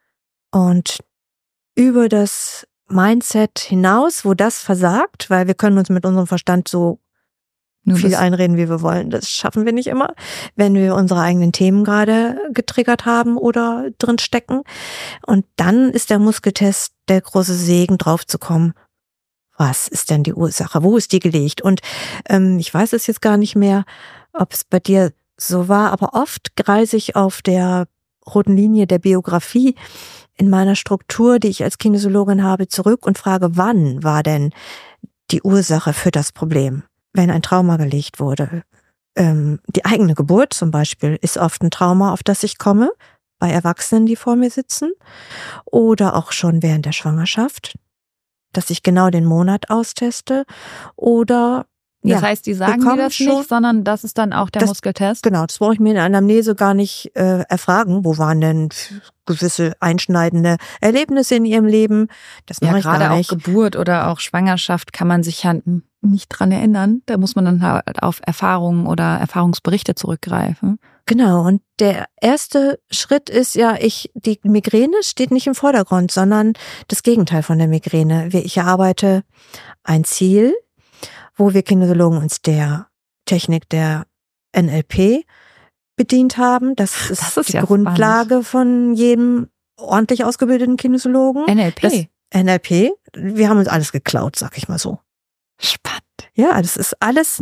Und über das Mindset hinaus, wo das versagt, weil wir können uns mit unserem Verstand so Nur viel bis- einreden, wie wir wollen. Das schaffen wir nicht immer, wenn wir unsere eigenen Themen gerade getriggert haben oder drin stecken. Und dann ist der Muskeltest der große Segen, drauf zu kommen. Was ist denn die Ursache? Wo ist die gelegt? Und ähm, ich weiß es jetzt gar nicht mehr, ob es bei dir so war, aber oft greise ich auf der roten Linie der Biografie in meiner Struktur, die ich als Kinesiologin habe, zurück und frage, wann war denn die Ursache für das Problem? Wenn ein Trauma gelegt wurde. Ähm, die eigene Geburt zum Beispiel ist oft ein Trauma, auf das ich komme, bei Erwachsenen, die vor mir sitzen. Oder auch schon während der Schwangerschaft, dass ich genau den Monat austeste. Oder Das ja, heißt, die sagen wir dir kommen das schon- nicht, sondern das ist dann auch der Das- Muskeltest. genau, das brauche ich mir in der Anamnese gar nicht äh, erfragen. Wo waren denn gewisse einschneidende Erlebnisse in ihrem Leben? Das mache Ja, ich gerade gar auch nicht. Geburt oder auch Schwangerschaft kann man sich ja nicht dran erinnern. Da muss man dann halt auf Erfahrungen oder Erfahrungsberichte zurückgreifen. Genau, und der erste Schritt ist ja, ich die Migräne steht nicht im Vordergrund, sondern das Gegenteil von der Migräne. Ich erarbeite ein Ziel, wo wir Kinesiologen uns der Technik der N L P bedient haben. Das ist, das ist die ja Grundlage spannend. Von jedem ordentlich ausgebildeten Kinesiologen. N L P. Das N L P. Wir haben uns alles geklaut, sag ich mal so. Spannend. Ja, das ist alles.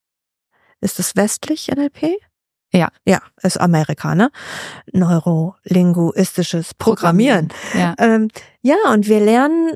Ist das westlich N L P? Ja. Ja, ist Amerika, ne? Neurolinguistisches Programmieren. Ja. Ähm, ja, und wir lernen,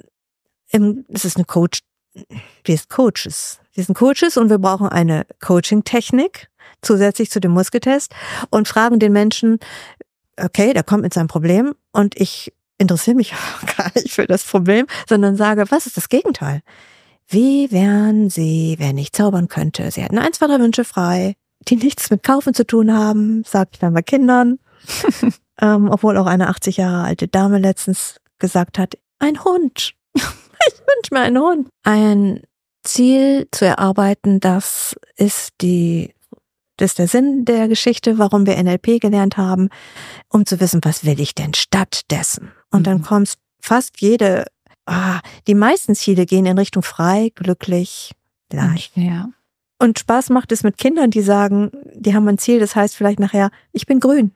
im, es ist eine Coach, wir sind Coaches. Wir sind Coaches und wir brauchen eine Coaching-Technik zusätzlich zu dem Muskeltest und fragen den Menschen, okay, der kommt mit seinem Problem und ich interessiere mich gar nicht für das Problem, sondern sage, was ist das Gegenteil? Wie wären Sie, wenn ich zaubern könnte? Sie hätten ein, zwei, drei Wünsche frei, die nichts mit Kaufen zu tun haben, sage ich dann bei Kindern. ähm, obwohl auch eine achtzig Jahre alte Dame letztens gesagt hat, ein Hund. Ich wünsche mir einen Hund. Ein Ziel zu erarbeiten, das ist die, das ist der Sinn der Geschichte, warum wir N L P gelernt haben, um zu wissen, was will ich denn stattdessen? Und mhm. dann kommst fast jede, ah, die meisten Ziele gehen in Richtung frei, glücklich, leicht. Ja. Und Spaß macht es mit Kindern, die sagen, die haben ein Ziel, das heißt vielleicht nachher, ich bin grün.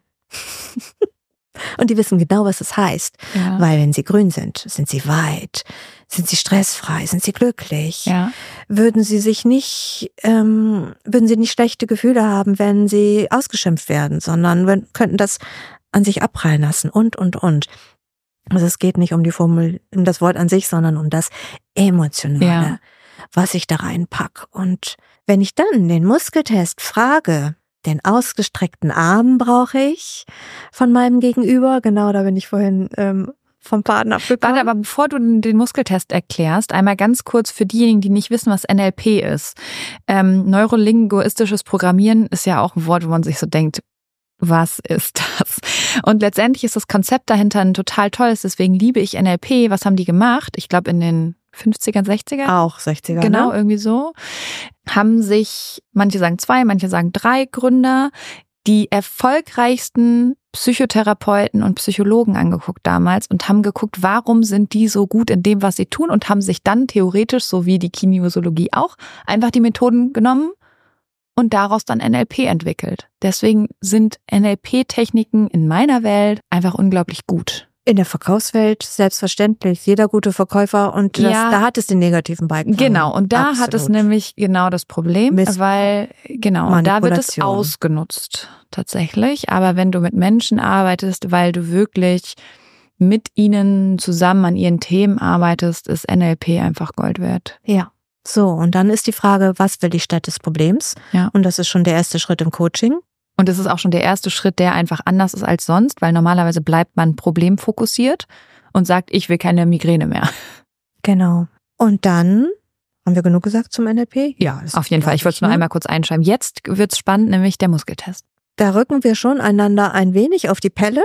Und die wissen genau, was das heißt. Ja. Weil wenn sie grün sind, sind sie weit, sind sie stressfrei, sind sie glücklich. Ja. Würden sie sich nicht, ähm, würden sie nicht schlechte Gefühle haben, wenn sie ausgeschimpft werden, sondern wenn, könnten das an sich abprallen lassen und, und, und. Also es geht nicht um die Formel, um das Wort an sich, sondern um das Emotionale, ja. was ich da reinpack. Und wenn ich dann den Muskeltest frage, den ausgestreckten Arm brauche ich von meinem Gegenüber. Genau, da bin ich vorhin ähm, vom Partner abgekommen. Warte, aber bevor du den Muskeltest erklärst, einmal ganz kurz für diejenigen, die nicht wissen, was N L P ist. Ähm, Neurolinguistisches Programmieren ist ja auch ein Wort, wo man sich so denkt, was ist das? Und letztendlich ist das Konzept dahinter ein total tolles, deswegen liebe ich N L P. Was haben die gemacht? Ich glaube in den fünfzigern, sechzigern? Auch sechziger, Genau, ne? irgendwie so. Haben sich, manche sagen zwei, manche sagen drei Gründer, die erfolgreichsten Psychotherapeuten und Psychologen angeguckt damals und haben geguckt, warum sind die so gut in dem, was sie tun und haben sich dann theoretisch, so wie die Kinesiologie auch, einfach die Methoden genommen und daraus dann N L P entwickelt. Deswegen sind N L P-Techniken in meiner Welt einfach unglaublich gut. In der Verkaufswelt selbstverständlich. Jeder gute Verkäufer und das, ja, da hat es den negativen Beigeschmack. Genau, und da Absolut. hat es nämlich genau das Problem, Missbrauch, weil genau, da wird es ausgenutzt tatsächlich. Aber wenn du mit Menschen arbeitest, weil du wirklich mit ihnen zusammen an ihren Themen arbeitest, ist N L P einfach Gold wert. Ja. So, und dann ist die Frage, was will ich statt des Problems? Ja. Und das ist schon der erste Schritt im Coaching. Und es ist auch schon der erste Schritt, der einfach anders ist als sonst, weil normalerweise bleibt man problemfokussiert und sagt, ich will keine Migräne mehr. Genau. Und dann, haben wir genug gesagt zum N L P? Ja, auf jeden Fall. Ich wollte es nur ne? einmal kurz einschreiben. Jetzt wird's spannend, nämlich der Muskeltest. Da rücken wir schon einander ein wenig auf die Pelle.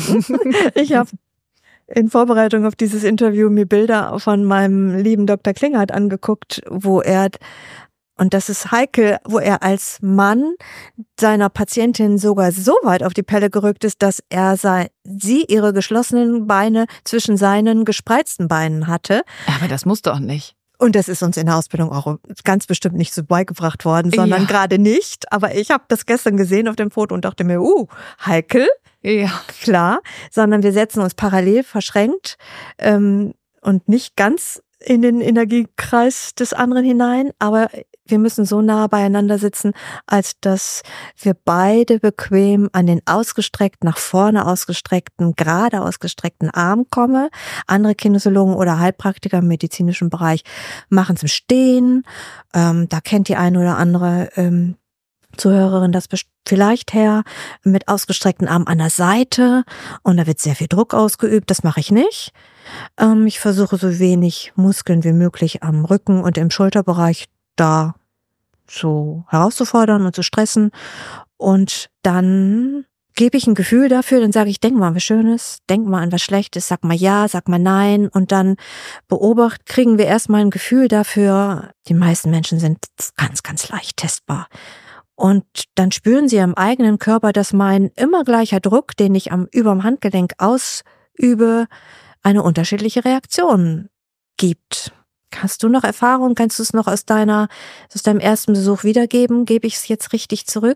Ich habe in Vorbereitung auf dieses Interview mir Bilder von meinem lieben Doktor Klinghardt angeguckt, wo er, und das ist heikel, wo er als Mann seiner Patientin sogar so weit auf die Pelle gerückt ist, dass er sei, sie ihre geschlossenen Beine zwischen seinen gespreizten Beinen hatte. Aber das muss doch nicht. Und das ist uns in der Ausbildung auch ganz bestimmt nicht so beigebracht worden, sondern ja. gerade nicht. Aber ich habe das gestern gesehen auf dem Foto und dachte mir, uh, heikel. Ja. Klar, sondern wir setzen uns parallel verschränkt ähm, und nicht ganz in den Energiekreis des anderen hinein, aber wir müssen so nah beieinander sitzen, als dass wir beide bequem an den ausgestreckt, nach vorne ausgestreckten, gerade ausgestreckten Arm kommen. Andere Kinesiologen oder Heilpraktiker im medizinischen Bereich machen es im Stehen. Ähm, da kennt die eine oder andere ähm, Zuhörerin das vielleicht her, mit ausgestreckten Armen an der Seite und da wird sehr viel Druck ausgeübt. Das mache ich nicht. Ähm, ich versuche so wenig Muskeln wie möglich am Rücken und im Schulterbereich da so herauszufordern und zu stressen. Und dann gebe ich ein Gefühl dafür, dann sage ich, denk mal an was Schönes, denk mal an was Schlechtes, sag mal ja, sag mal nein und dann beobachten, kriegen wir erstmal ein Gefühl dafür. Die meisten Menschen sind ganz, ganz leicht testbar. Und dann spüren sie am eigenen Körper, dass mein immer gleicher Druck, den ich am überm Handgelenk ausübe, eine unterschiedliche Reaktion gibt. Hast du noch Erfahrung? Kannst du es noch aus deiner, aus deinem ersten Besuch wiedergeben? Gebe ich es jetzt richtig zurück?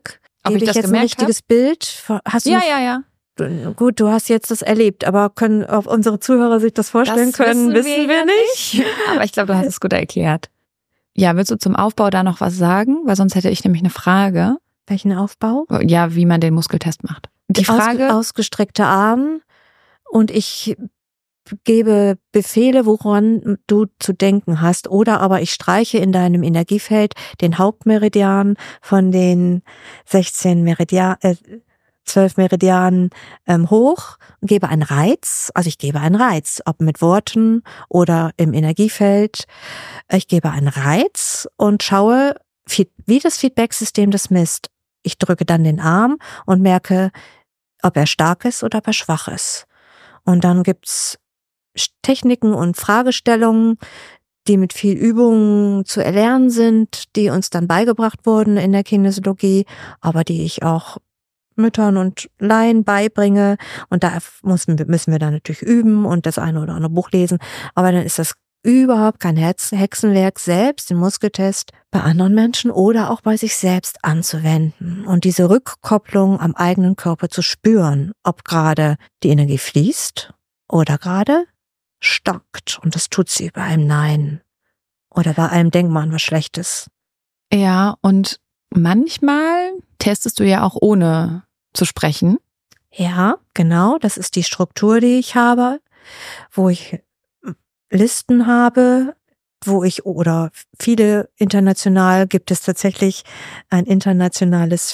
Ob Gebe ich ich das jetzt ein gemerkt richtiges hab? Bild? Hast du Ja, noch, ja, ja. du, gut, du hast jetzt das erlebt, aber können ob unsere Zuhörer sich das vorstellen Das können, wissen wissen wir wir ja nicht. nicht. Aber ich glaube, du hast es gut erklärt. Ja, willst du zum Aufbau da noch was sagen? Weil sonst hätte ich nämlich eine Frage. Welchen Aufbau? Ja, wie man den Muskeltest macht. Die Frage... Ausge, ausgestreckte Arme und ich gebe Befehle, woran du zu denken hast. Oder aber ich streiche in deinem Energiefeld den Hauptmeridian von den sechzehn Meridian, äh, zwölf Meridianen ähm, hoch und gebe einen Reiz. Also ich gebe einen Reiz, ob mit Worten oder im Energiefeld. Ich gebe einen Reiz und schaue, wie das Feedback-System das misst. Ich drücke dann den Arm und merke, ob er stark ist oder ob er schwach ist. Und dann gibt's Techniken und Fragestellungen, die mit viel Übung zu erlernen sind, die uns dann beigebracht wurden in der Kinesiologie, aber die ich auch Müttern und Laien beibringe. Und da müssen wir, müssen wir dann natürlich üben und das eine oder andere Buch lesen. Aber dann ist das überhaupt kein Hexenwerk, selbst den Muskeltest bei anderen Menschen oder auch bei sich selbst anzuwenden und diese Rückkopplung am eigenen Körper zu spüren, ob gerade die Energie fließt oder gerade stockt. Und das tut sie bei einem Nein oder bei einem Denk mal an was Schlechtes. Ja, und manchmal testest du ja auch ohne zu sprechen. Ja, genau, das ist die Struktur, die ich habe, wo ich Listen habe, wo ich, oder viele international gibt es tatsächlich ein internationales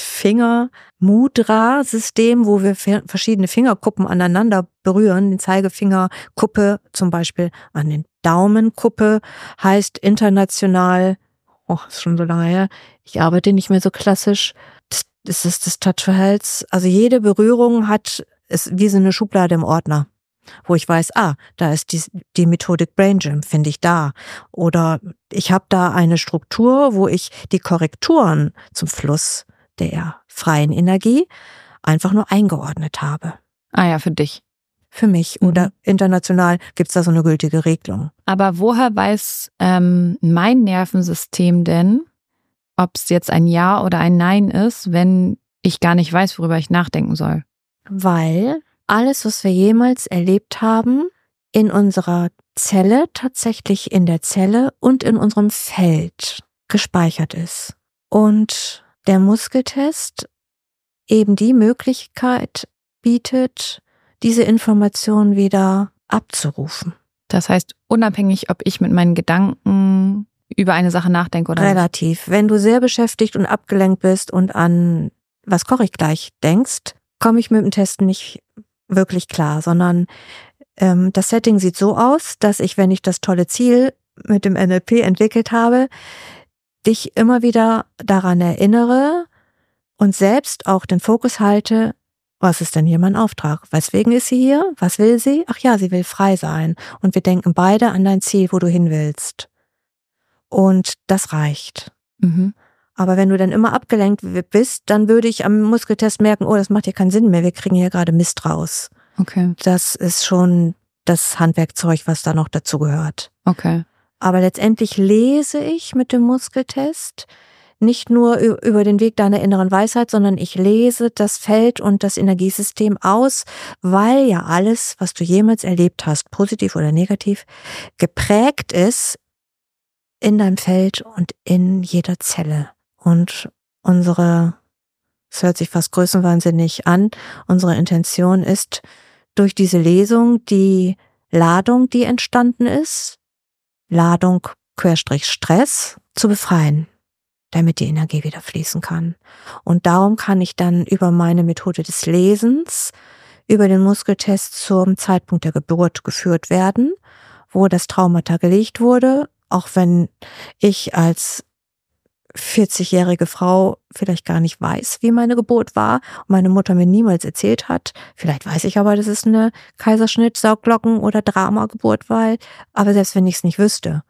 Finger-Mudra-System, wo wir verschiedene Fingerkuppen aneinander berühren. Die Zeigefingerkuppe zum Beispiel an den Daumenkuppe heißt international, oh, ist schon so lange her, ich arbeite nicht mehr so klassisch, das ist das Touch for Health. Also jede Berührung hat, ist wie so eine Schublade im Ordner, wo ich weiß, ah, da ist die, die Methodik Brain Gym, finde ich da. Oder ich habe da eine Struktur, wo ich die Korrekturen zum Fluss der freien Energie einfach nur eingeordnet habe. Ah ja, für dich. Für mich. Oder mhm. international gibt's da so eine gültige Regelung. Aber woher weiß ähm, mein Nervensystem denn, ob es jetzt ein Ja oder ein Nein ist, wenn ich gar nicht weiß, worüber ich nachdenken soll? Weil alles, was wir jemals erlebt haben, in unserer Zelle, tatsächlich in der Zelle und in unserem Feld gespeichert ist. Und der Muskeltest eben die Möglichkeit bietet, diese Information wieder abzurufen. Das heißt, unabhängig, ob ich mit meinen Gedanken über eine Sache nachdenke oder Relativ. Nicht. Wenn du sehr beschäftigt und abgelenkt bist und an was koche ich gleich denkst, komme ich mit dem Testen nicht wirklich klar, sondern ähm, das Setting sieht so aus, dass ich, wenn ich das tolle Ziel mit dem N L P entwickelt habe, dich immer wieder daran erinnere und selbst auch den Fokus halte, was ist denn hier mein Auftrag? Weswegen ist sie hier? Was will sie? Ach ja, sie will frei sein. Und wir denken beide an dein Ziel, wo du hin willst. Und das reicht. Mhm. Aber wenn du dann immer abgelenkt bist, dann würde ich am Muskeltest merken, oh, das macht hier keinen Sinn mehr, wir kriegen hier gerade Mist raus. Okay. Das ist schon das Handwerkzeug, was da noch dazu gehört. Okay. Aber letztendlich lese ich mit dem Muskeltest nicht nur über den Weg deiner inneren Weisheit, sondern ich lese das Feld und das Energiesystem aus, weil ja alles, was du jemals erlebt hast, positiv oder negativ, geprägt ist in deinem Feld und in jeder Zelle. Und unsere, es hört sich fast größenwahnsinnig an, unsere Intention ist, durch diese Lesung die Ladung, die entstanden ist, Ladung Querstrich Stress, zu befreien, damit die Energie wieder fließen kann. Und darum kann ich dann über meine Methode des Lesens, über den Muskeltest zum Zeitpunkt der Geburt geführt werden, wo das Traumata gelegt wurde, auch wenn ich als vierzigjährige Frau vielleicht gar nicht weiß, wie meine Geburt war und meine Mutter mir niemals erzählt hat. Vielleicht weiß ich aber, dass es eine Kaiserschnitt, Saugglocken oder Dramageburt war. Aber selbst wenn ich es nicht wüsste,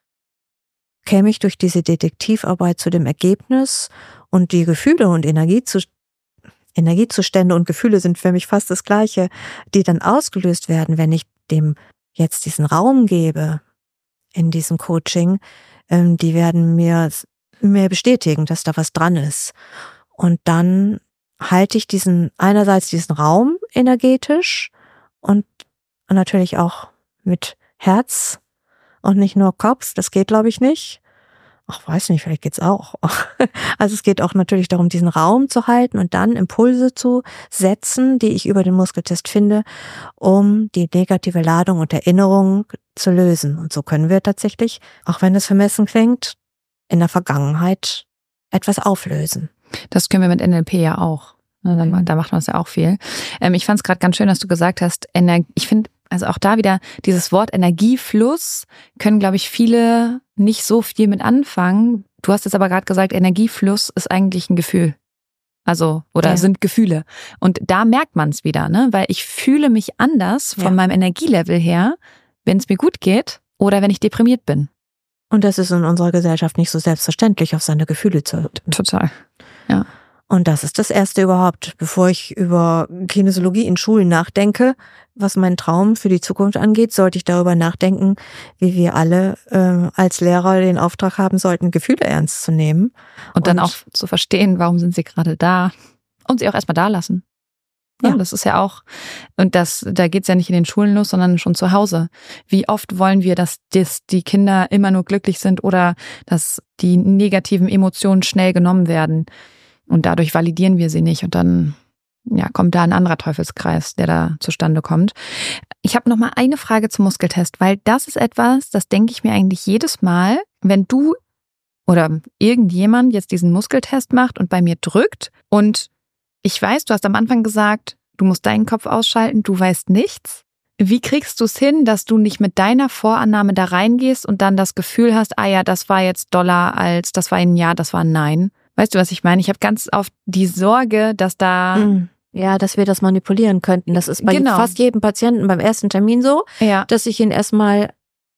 käme ich durch diese Detektivarbeit zu dem Ergebnis und die Gefühle und Energiezus- Energiezustände und Gefühle sind für mich fast das Gleiche, die dann ausgelöst werden, wenn ich dem jetzt diesen Raum gebe in diesem Coaching, ähm, die werden mir mehr bestätigen, dass da was dran ist. Und dann halte ich diesen, einerseits diesen Raum energetisch und natürlich auch mit Herz und nicht nur Kopf. Das geht, glaube ich, nicht. Ach, weiß nicht, vielleicht geht's auch. Also es geht auch natürlich darum, diesen Raum zu halten und dann Impulse zu setzen, die ich über den Muskeltest finde, um die negative Ladung und Erinnerung zu lösen. Und so können wir tatsächlich, auch wenn es vermessen klingt, in der Vergangenheit etwas auflösen. Das können wir mit N L P ja auch. Da, da macht man es ja auch viel. Ähm, ich fand es gerade ganz schön, dass du gesagt hast, Ener- ich finde, also auch da wieder dieses Wort Energiefluss können, glaube ich, viele nicht so viel mit anfangen. Du hast jetzt aber gerade gesagt, Energiefluss ist eigentlich ein Gefühl. Also, oder ja. sind Gefühle. Und da merkt man es wieder, ne? Weil ich fühle mich anders von ja. meinem Energielevel her, wenn es mir gut geht oder wenn ich deprimiert bin. Und das ist in unserer Gesellschaft nicht so selbstverständlich, auf seine Gefühle zu hören. Total, ja. Und das ist das Erste überhaupt, bevor ich über Kinesiologie in Schulen nachdenke, was meinen Traum für die Zukunft angeht, sollte ich darüber nachdenken, wie wir alle äh, als Lehrer den Auftrag haben sollten, Gefühle ernst zu nehmen. Und dann und, auch zu verstehen, warum sind sie gerade da und sie auch erstmal da lassen. Ja, ja. Das ist ja auch, und das, da geht's ja nicht in den Schulen los, sondern schon zu Hause. Wie oft wollen wir, dass das, die Kinder immer nur glücklich sind oder dass die negativen Emotionen schnell genommen werden? Und dadurch validieren wir sie nicht. Und dann ja, kommt da ein anderer Teufelskreis, der da zustande kommt. Ich habe noch mal eine Frage zum Muskeltest, weil das ist etwas, das denke ich mir eigentlich jedes Mal, wenn du oder irgendjemand jetzt diesen Muskeltest macht und bei mir drückt. Und ich weiß, du hast am Anfang gesagt, du musst deinen Kopf ausschalten, du weißt nichts. Wie kriegst du es hin, dass du nicht mit deiner Vorannahme da reingehst und dann das Gefühl hast, ah ja, das war jetzt doller als, das war ein Ja, das war ein Nein? Weißt du, was ich meine? Ich habe ganz oft die Sorge, dass da... Mm, ja, dass wir das manipulieren könnten. Das ist bei genau. fast jedem Patienten beim ersten Termin so, ja. dass ich ihnen erstmal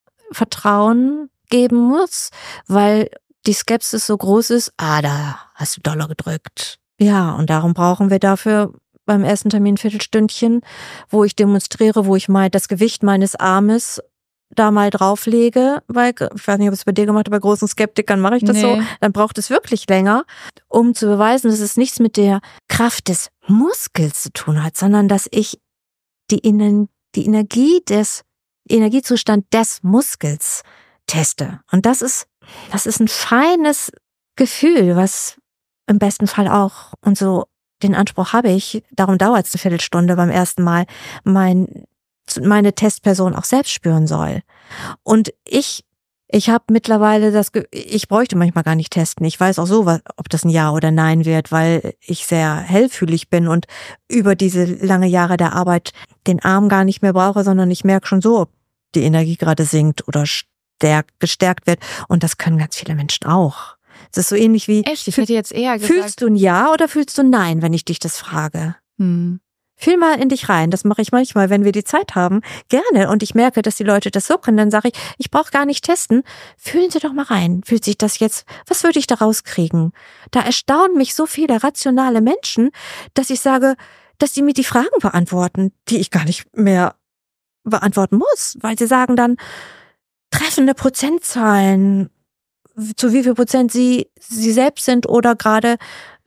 Vertrauen geben muss, weil die Skepsis so groß ist, ah, da hast du doller gedrückt. Ja, und darum brauchen wir dafür beim ersten Termin ein Viertelstündchen, wo ich demonstriere, wo ich mal das Gewicht meines Armes da mal drauflege, weil, ich weiß nicht, ob ich es bei dir gemacht habe, bei großen Skeptikern mache ich das nee. so, dann braucht es wirklich länger, um zu beweisen, dass es nichts mit der Kraft des Muskels zu tun hat, sondern dass ich die, Ener- die Energie des, Energiezustand des Muskels teste. Und das ist, das ist ein feines Gefühl, was im besten Fall auch, und so den Anspruch habe ich, darum dauert es eine Viertelstunde beim ersten Mal, mein meine Testperson auch selbst spüren soll. Und ich, ich habe mittlerweile das, ich bräuchte manchmal gar nicht testen. Ich weiß auch so, ob das ein Ja oder Nein wird, weil ich sehr hellfühlig bin und über diese lange Jahre der Arbeit den Arm gar nicht mehr brauche, sondern ich merke schon so, ob die Energie gerade sinkt oder stärkt, gestärkt wird. Und das können ganz viele Menschen auch. Es ist so ähnlich wie, echt, ich hätte jetzt eher gesagt, fühlst du ein Ja oder fühlst du ein Nein, wenn ich dich das frage? Hm. Fühl mal in dich rein. Das mache ich manchmal, wenn wir die Zeit haben. Gerne. Und ich merke, dass die Leute das so können. Dann sage ich, ich brauche gar nicht testen. Fühlen Sie doch mal rein. Fühlt sich das jetzt, was würde ich da rauskriegen? Da erstaunen mich so viele rationale Menschen, dass ich sage, dass die mir die Fragen beantworten, die ich gar nicht mehr beantworten muss. Weil sie sagen dann, treffende Prozentzahlen, zu wie viel Prozent sie, sie selbst sind oder gerade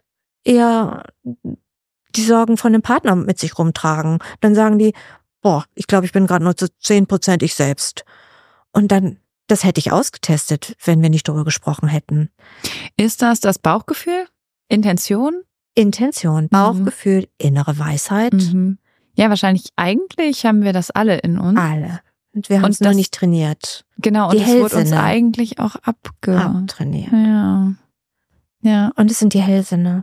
eher die Sorgen von dem Partner mit sich rumtragen. Dann sagen die, boah, ich glaube, ich bin gerade nur zu zehn Prozent ich selbst. Und dann, das hätte ich ausgetestet, wenn wir nicht darüber gesprochen hätten. Ist das das Bauchgefühl? Intention? Intention, Bauchgefühl, mhm. innere Weisheit. Mhm. Ja, wahrscheinlich, eigentlich haben wir das alle in uns. Alle. Und wir haben es noch nicht trainiert. Genau, und die es wurde uns eigentlich auch abge- abtrainiert. Ja. Ja. Und es sind die Hellsinne.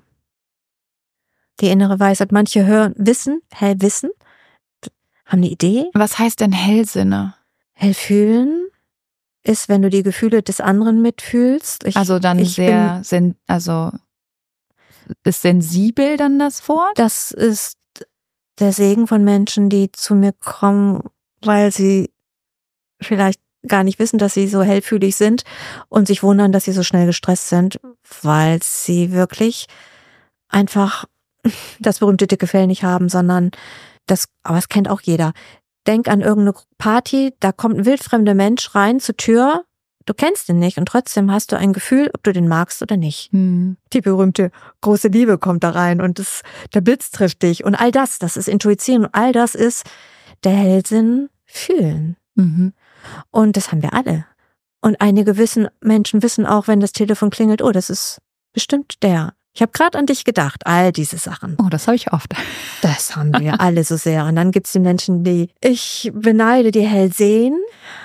Die innere Weisheit. Manche hören, wissen, hell wissen, haben eine Idee. Was heißt denn Hellsinne? Hell fühlen ist, wenn du die Gefühle des anderen mitfühlst. Ich, also dann sehr, sen- also ist sensibel dann das Wort? Das ist der Segen von Menschen, die zu mir kommen, weil sie vielleicht gar nicht wissen, dass sie so hellfühlig sind und sich wundern, dass sie so schnell gestresst sind, weil sie wirklich einfach das berühmte dicke Fell nicht haben, sondern das, aber das kennt auch jeder. Denk an irgendeine Party, da kommt ein wildfremder Mensch rein zur Tür, Du kennst ihn nicht und trotzdem hast du ein Gefühl, ob du den magst oder nicht. Hm. Die berühmte große Liebe kommt da rein und das, der Blitz trifft dich und all das, das ist Intuition und all das ist der Hellsinn fühlen. Mhm. Und das haben wir alle. Und einige wissen, Menschen wissen auch, wenn das Telefon klingelt, oh, das ist bestimmt der. Ich habe gerade an dich gedacht, all diese Sachen. Oh, das habe ich oft. Das haben wir alle so sehr. Und dann gibt es die Menschen, die ich beneide, die hell sehen.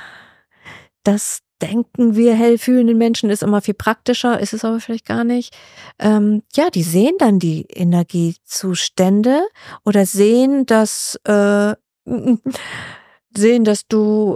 Das denken wir, hell fühlenden Menschen ist immer viel praktischer, ist es aber vielleicht gar nicht. Ähm, ja, die sehen dann die Energiezustände oder sehen, dass äh, sehen, dass du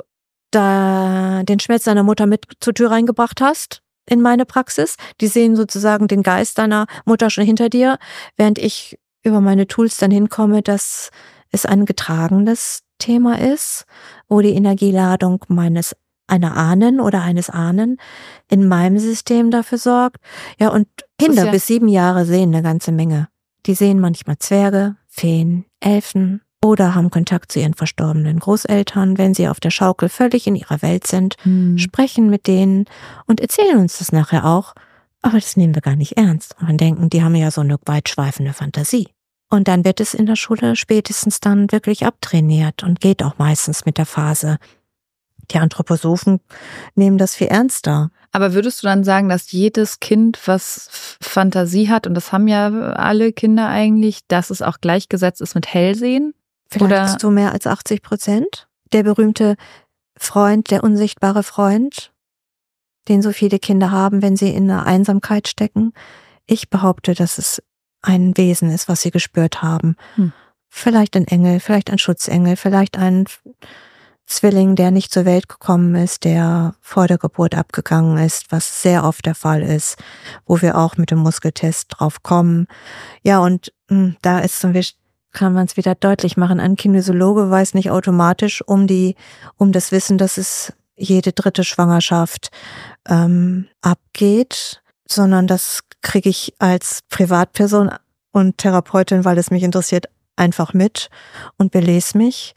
da den Schmerz deiner Mutter mit zur Tür reingebracht hast in meine Praxis. Die sehen sozusagen den Geist deiner Mutter schon hinter dir, während ich über meine Tools dann hinkomme, dass es ein getragenes Thema ist, wo die Energieladung meines einer Ahnen oder eines Ahnen in meinem System dafür sorgt. Ja, und Kinder ja bis sieben Jahre sehen eine ganze Menge. Die sehen manchmal Zwerge, Feen, Elfen oder haben Kontakt zu ihren verstorbenen Großeltern, wenn sie auf der Schaukel völlig in ihrer Welt sind, hm. sprechen mit denen und erzählen uns das nachher auch. Aber das nehmen wir gar nicht ernst. Und denken, die haben ja so eine weitschweifende Fantasie. Und dann wird es in der Schule spätestens dann wirklich abtrainiert und geht auch meistens mit der Phase. Die Anthroposophen nehmen das viel ernster. Aber würdest du dann sagen, dass jedes Kind, was Fantasie hat, und das haben ja alle Kinder eigentlich, dass es auch gleichgesetzt ist mit Hellsehen? Vielleicht Oder hast du mehr als achtzig Prozent. Der berühmte Freund, der unsichtbare Freund, den so viele Kinder haben, wenn sie in einer Einsamkeit stecken. Ich behaupte, dass es ein Wesen ist, was sie gespürt haben. Hm. Vielleicht ein Engel, vielleicht ein Schutzengel, vielleicht ein Zwilling, der nicht zur Welt gekommen ist, der vor der Geburt abgegangen ist, was sehr oft der Fall ist, wo wir auch mit dem Muskeltest drauf kommen. Ja, und mh, da ist zum Beispiel, kann man es wieder deutlich machen, ein Kinesiologe weiß nicht automatisch um die, um das Wissen, dass es jede dritte Schwangerschaft ähm, abgeht, sondern das kriege ich als Privatperson und Therapeutin, weil es mich interessiert, einfach mit und belese mich.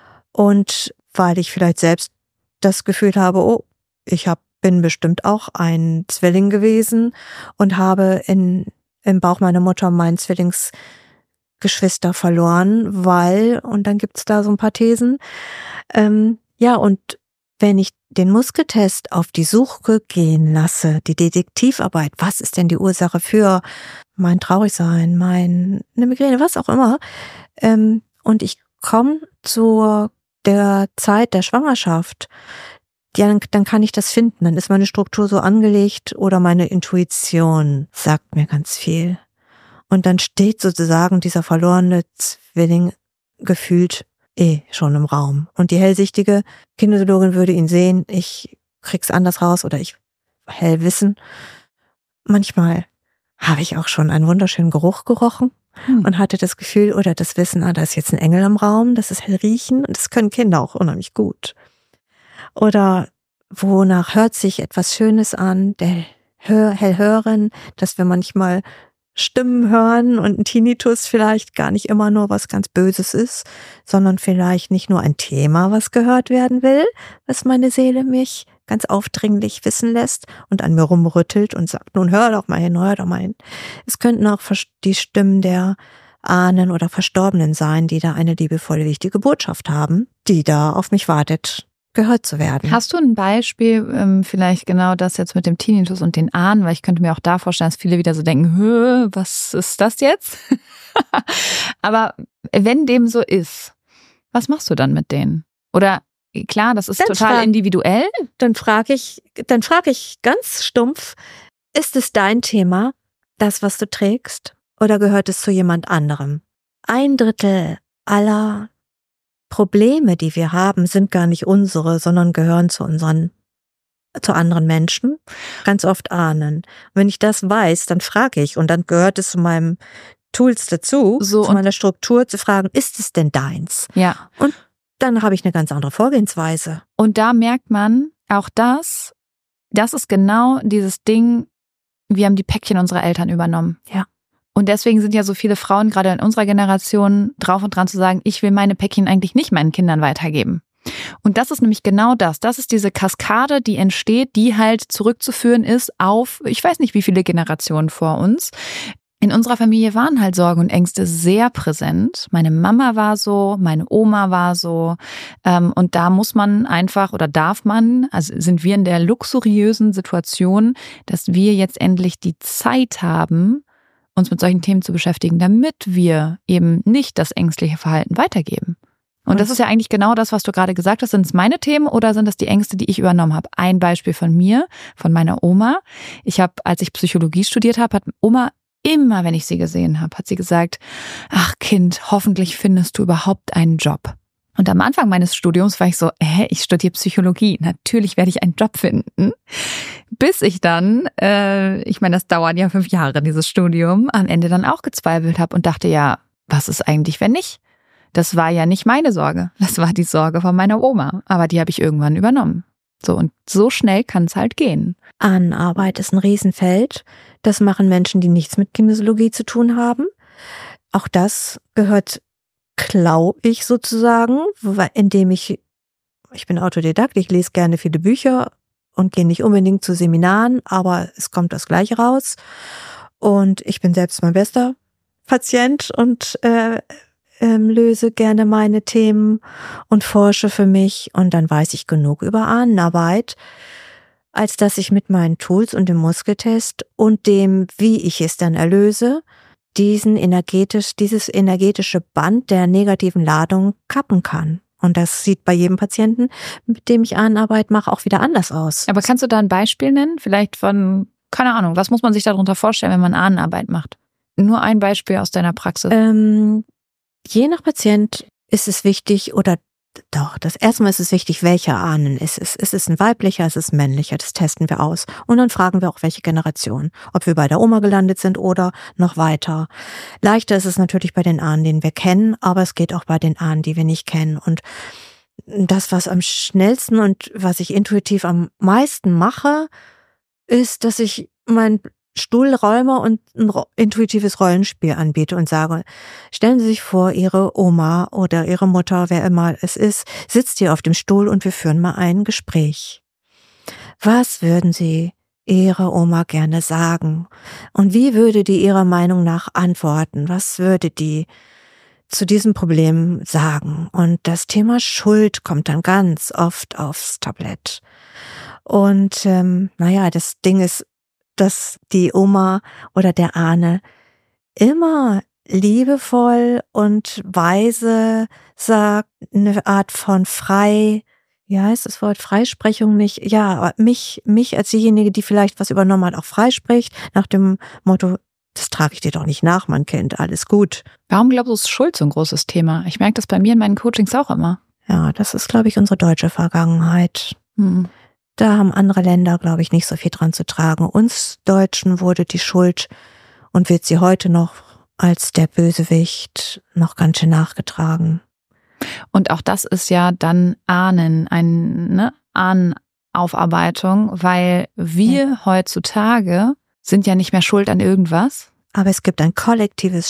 Und weil ich vielleicht selbst das Gefühl habe, oh, ich hab, bin bestimmt auch ein Zwilling gewesen und habe in, im Bauch meiner Mutter meinen Zwillingsgeschwister verloren, weil, und dann gibt's da so ein paar Thesen, ähm, ja, und wenn ich den Muskeltest auf die Suche gehen lasse, die Detektivarbeit, was ist denn die Ursache für mein Traurigsein, mein, eine Migräne, was auch immer, ähm, und ich komme zur der Zeit der Schwangerschaft, ja, dann, dann kann ich das finden. Dann ist meine Struktur so angelegt oder meine Intuition sagt mir ganz viel. Und dann steht sozusagen dieser verlorene Zwilling gefühlt eh schon im Raum. Und die hellsichtige Kinesiologin würde ihn sehen, ich krieg's anders raus oder ich hell wissen. Manchmal habe ich auch schon einen wunderschönen Geruch gerochen. Hm. Und hatte das Gefühl oder das Wissen, ah, da ist jetzt ein Engel im Raum, das ist hell riechen und das können Kinder auch unheimlich gut. Oder wonach hört sich etwas Schönes an, der Hör, hell hören, dass wir manchmal Stimmen hören und ein Tinnitus vielleicht gar nicht immer nur was ganz Böses ist, sondern vielleicht nicht nur ein Thema, was gehört werden will, was meine Seele mich ganz aufdringlich wissen lässt und an mir rumrüttelt und sagt, nun hör doch mal hin, hör doch mal hin. Es könnten auch die Stimmen der Ahnen oder Verstorbenen sein, die da eine liebevolle, wichtige Botschaft haben, die da auf mich wartet, gehört zu werden. Hast du ein Beispiel, ähm, vielleicht genau das jetzt mit dem Tinnitus und den Ahnen, weil ich könnte mir auch da vorstellen, dass viele wieder so denken, Hö, was ist das jetzt? Aber wenn dem so ist, was machst du dann mit denen? Oder klar, das ist dann total frag, individuell. Dann frage ich, dann frage ich ganz stumpf, ist es dein Thema, das, was du trägst, oder gehört es zu jemand anderem? Ein Drittel aller Probleme, die wir haben, sind gar nicht unsere, sondern gehören zu unseren, zu anderen Menschen, ganz oft Ahnen. Und wenn ich das weiß, dann frage ich und dann gehört es zu meinem Tools dazu, so, zu meiner Struktur zu fragen, ist es denn deins? Ja. Und dann habe ich eine ganz andere Vorgehensweise. Und da merkt man auch das, das ist genau dieses Ding, wir haben die Päckchen unserer Eltern übernommen. Ja. Und deswegen sind ja so viele Frauen, gerade in unserer Generation, drauf und dran zu sagen, ich will meine Päckchen eigentlich nicht meinen Kindern weitergeben. Und das ist nämlich genau das. Das ist diese Kaskade, die entsteht, die halt zurückzuführen ist auf, ich weiß nicht, wie viele Generationen vor uns. In unserer Familie waren halt Sorgen und Ängste sehr präsent. Meine Mama war so, meine Oma war so. Und da muss man einfach oder darf man, also sind wir in der luxuriösen Situation, dass wir jetzt endlich die Zeit haben, uns mit solchen Themen zu beschäftigen, damit wir eben nicht das ängstliche Verhalten weitergeben. Und das ist ja eigentlich genau das, was du gerade gesagt hast. Sind es meine Themen oder sind es die Ängste, die ich übernommen habe? Ein Beispiel von mir, von meiner Oma. Ich habe, als ich Psychologie studiert habe, hat Oma immer, wenn ich sie gesehen habe, hat sie gesagt, ach Kind, hoffentlich findest du überhaupt einen Job. Und am Anfang meines Studiums war ich so, hä, ich studiere Psychologie, natürlich werde ich einen Job finden. Bis ich dann, äh, ich meine, das dauert ja fünf Jahre, dieses Studium, am Ende dann auch gezweifelt habe und dachte, ja, was ist eigentlich, wenn nicht? Das war ja nicht meine Sorge, das war die Sorge von meiner Oma, aber die habe ich irgendwann übernommen. So, und so schnell kann es halt gehen. Ahnenarbeit ist ein Riesenfeld. Das machen Menschen, die nichts mit Kinesiologie zu tun haben. Auch das gehört, glaube ich sozusagen, indem ich, ich bin Autodidakt, ich lese gerne viele Bücher und gehe nicht unbedingt zu Seminaren, aber es kommt das Gleiche raus. Und ich bin selbst mein bester Patient und äh, ähm, löse gerne meine Themen und forsche für mich. Und dann weiß ich genug über Ahnenarbeit, als dass ich mit meinen Tools und dem Muskeltest und dem, wie ich es dann erlöse, diesen energetisch, dieses energetische Band der negativen Ladung kappen kann. Und das sieht bei jedem Patienten, mit dem ich Ahnenarbeit mache, auch wieder anders aus. Aber kannst du da ein Beispiel nennen? Vielleicht von, keine Ahnung, was muss man sich darunter vorstellen, wenn man Ahnenarbeit macht? Nur ein Beispiel aus deiner Praxis. Ähm, je nach Patient ist es wichtig, oder doch, das erste Mal ist es wichtig, welcher Ahnen ist es. Ist es ein weiblicher, ist es ein männlicher? Das testen wir aus. Und dann fragen wir auch, welche Generation. Ob wir bei der Oma gelandet sind oder noch weiter. Leichter ist es natürlich bei den Ahnen, den wir kennen, aber es geht auch bei den Ahnen, die wir nicht kennen. Und das, was am schnellsten und was ich intuitiv am meisten mache, ist, dass ich mein Stuhlräume und ein intuitives Rollenspiel anbiete und sage, stellen Sie sich vor, Ihre Oma oder Ihre Mutter, wer immer es ist, sitzt hier auf dem Stuhl und wir führen mal ein Gespräch. Was würden Sie Ihrer Oma gerne sagen? Und wie würde die Ihrer Meinung nach antworten? Was würde die zu diesem Problem sagen? Und das Thema Schuld kommt dann ganz oft aufs Tablett. Und ähm, naja, das Ding ist, dass die Oma oder der Ahne immer liebevoll und weise sagt, eine Art von frei, wie heißt das Wort, Freisprechung nicht, ja, mich, mich als diejenige, die vielleicht was übernommen hat, auch freispricht, nach dem Motto, das trage ich dir doch nicht nach, mein Kind, alles gut. Warum glaubst du, ist Schuld so ein großes Thema? Ich merke das bei mir in meinen Coachings auch immer. Ja, das ist, glaube ich, unsere deutsche Vergangenheit. Hm. Da haben andere Länder, glaube ich, nicht so viel dran zu tragen. Uns Deutschen wurde die Schuld und wird sie heute noch als der Bösewicht noch ganz schön nachgetragen. Und auch das ist ja dann Ahnen, eine Ahnenaufarbeitung, weil wir ja. heutzutage sind ja nicht mehr schuld an irgendwas. Aber es gibt ein kollektives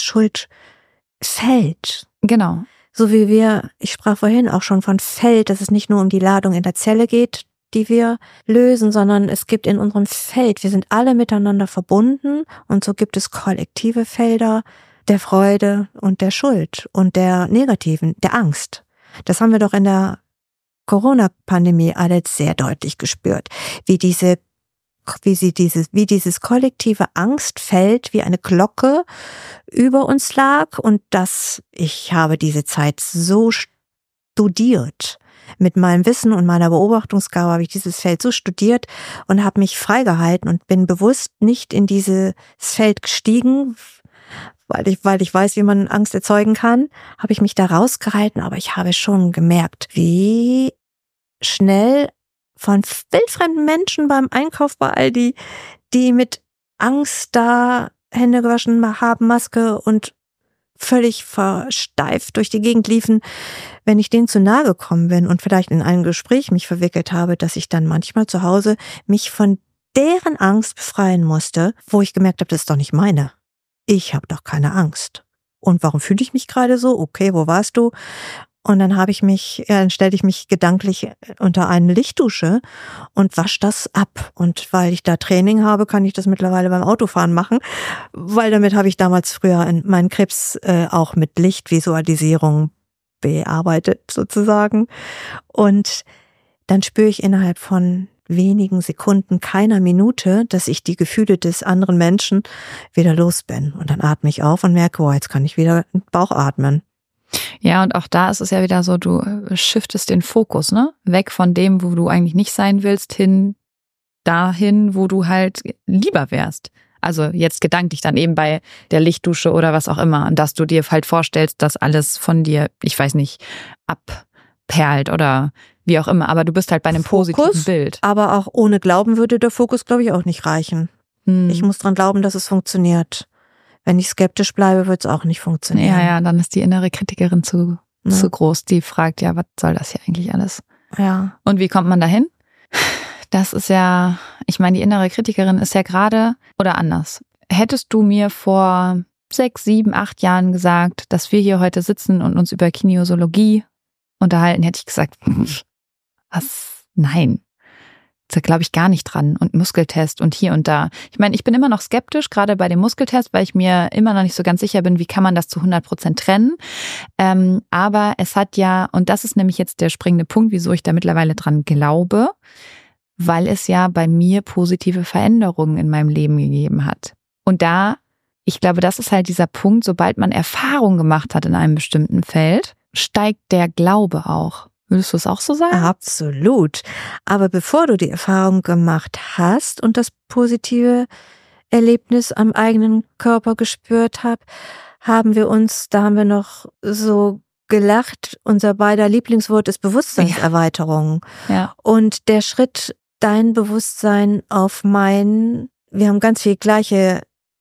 Schuldfeld. Genau. So wie wir, ich sprach vorhin auch schon von Feld, dass es nicht nur um die Ladung in der Zelle geht, die wir lösen, sondern es gibt in unserem Feld, wir sind alle miteinander verbunden und so gibt es kollektive Felder der Freude und der Schuld und der negativen, der Angst. Das haben wir doch in der Corona-Pandemie alle sehr deutlich gespürt, wie diese, wie sie dieses, wie dieses kollektive Angstfeld wie eine Glocke über uns lag und das, ich habe diese Zeit so studiert. Mit meinem Wissen und meiner Beobachtungsgabe habe ich dieses Feld so studiert und habe mich freigehalten und bin bewusst nicht in dieses Feld gestiegen, weil ich, weil ich weiß, wie man Angst erzeugen kann, habe ich mich da rausgehalten, aber ich habe schon gemerkt, wie schnell von wildfremden Menschen beim Einkauf bei Aldi, die mit Angst da Hände gewaschen haben, Maske und völlig versteift durch die Gegend liefen, wenn ich denen zu nahe gekommen bin und vielleicht in einem Gespräch mich verwickelt habe, dass ich dann manchmal zu Hause mich von deren Angst befreien musste, wo ich gemerkt habe, das ist doch nicht meine. Ich habe doch keine Angst. Und warum fühle ich mich gerade so? Okay, wo warst du? Und dann habe ich mich, ja, dann stelle ich mich gedanklich unter eine Lichtdusche und wasche das ab. Und weil ich da Training habe, kann ich das mittlerweile beim Autofahren machen, weil damit habe ich damals früher meinen Krebs äh, auch mit Lichtvisualisierung bearbeitet sozusagen. Und dann spüre ich innerhalb von wenigen Sekunden, keiner Minute, dass ich die Gefühle des anderen Menschen wieder los bin. Und dann atme ich auf und merke, oh, jetzt kann ich wieder in den Bauch atmen. Ja, und auch da ist es ja wieder so, du shiftest den Fokus, ne? Weg von dem, wo du eigentlich nicht sein willst, hin dahin, wo du halt lieber wärst. Also jetzt gedanklich dann eben bei der Lichtdusche oder was auch immer. Und dass du dir halt vorstellst, dass alles von dir, ich weiß nicht, abperlt oder wie auch immer. Aber du bist halt bei einem Fokus, positiven Bild. Aber auch ohne Glauben würde der Fokus, glaube ich, auch nicht reichen. Hm. Ich muss dran glauben, dass es funktioniert. Wenn ich skeptisch bleibe, wird es auch nicht funktionieren. Ja, ja, dann ist die innere Kritikerin zu, ja. zu groß. Die fragt, ja, was soll das hier eigentlich alles? Ja. Und wie kommt man dahin? Das ist ja, ich meine, die innere Kritikerin ist ja gerade, oder anders. Hättest du mir vor sechs, sieben, acht Jahren gesagt, dass wir hier heute sitzen und uns über Kinesiologie unterhalten, hätte ich gesagt, was? Nein. Da glaube ich gar nicht dran. Und Muskeltest und hier und da. Ich meine, ich bin immer noch skeptisch, gerade bei dem Muskeltest, weil ich mir immer noch nicht so ganz sicher bin, wie kann man das zu hundert Prozent trennen. Ähm, aber es hat ja, und das ist nämlich jetzt der springende Punkt, wieso ich da mittlerweile dran glaube, weil es ja bei mir positive Veränderungen in meinem Leben gegeben hat. Und da, ich glaube, das ist halt dieser Punkt, sobald man Erfahrung gemacht hat in einem bestimmten Feld, steigt der Glaube auch. Würdest du es auch so sagen? Absolut. Aber bevor du die Erfahrung gemacht hast und das positive Erlebnis am eigenen Körper gespürt hast, haben wir uns, da haben wir noch so gelacht, unser beider Lieblingswort ist Bewusstseinserweiterung. Ja. Ja. Und der Schritt, dein Bewusstsein auf mein, wir haben ganz viel gleiche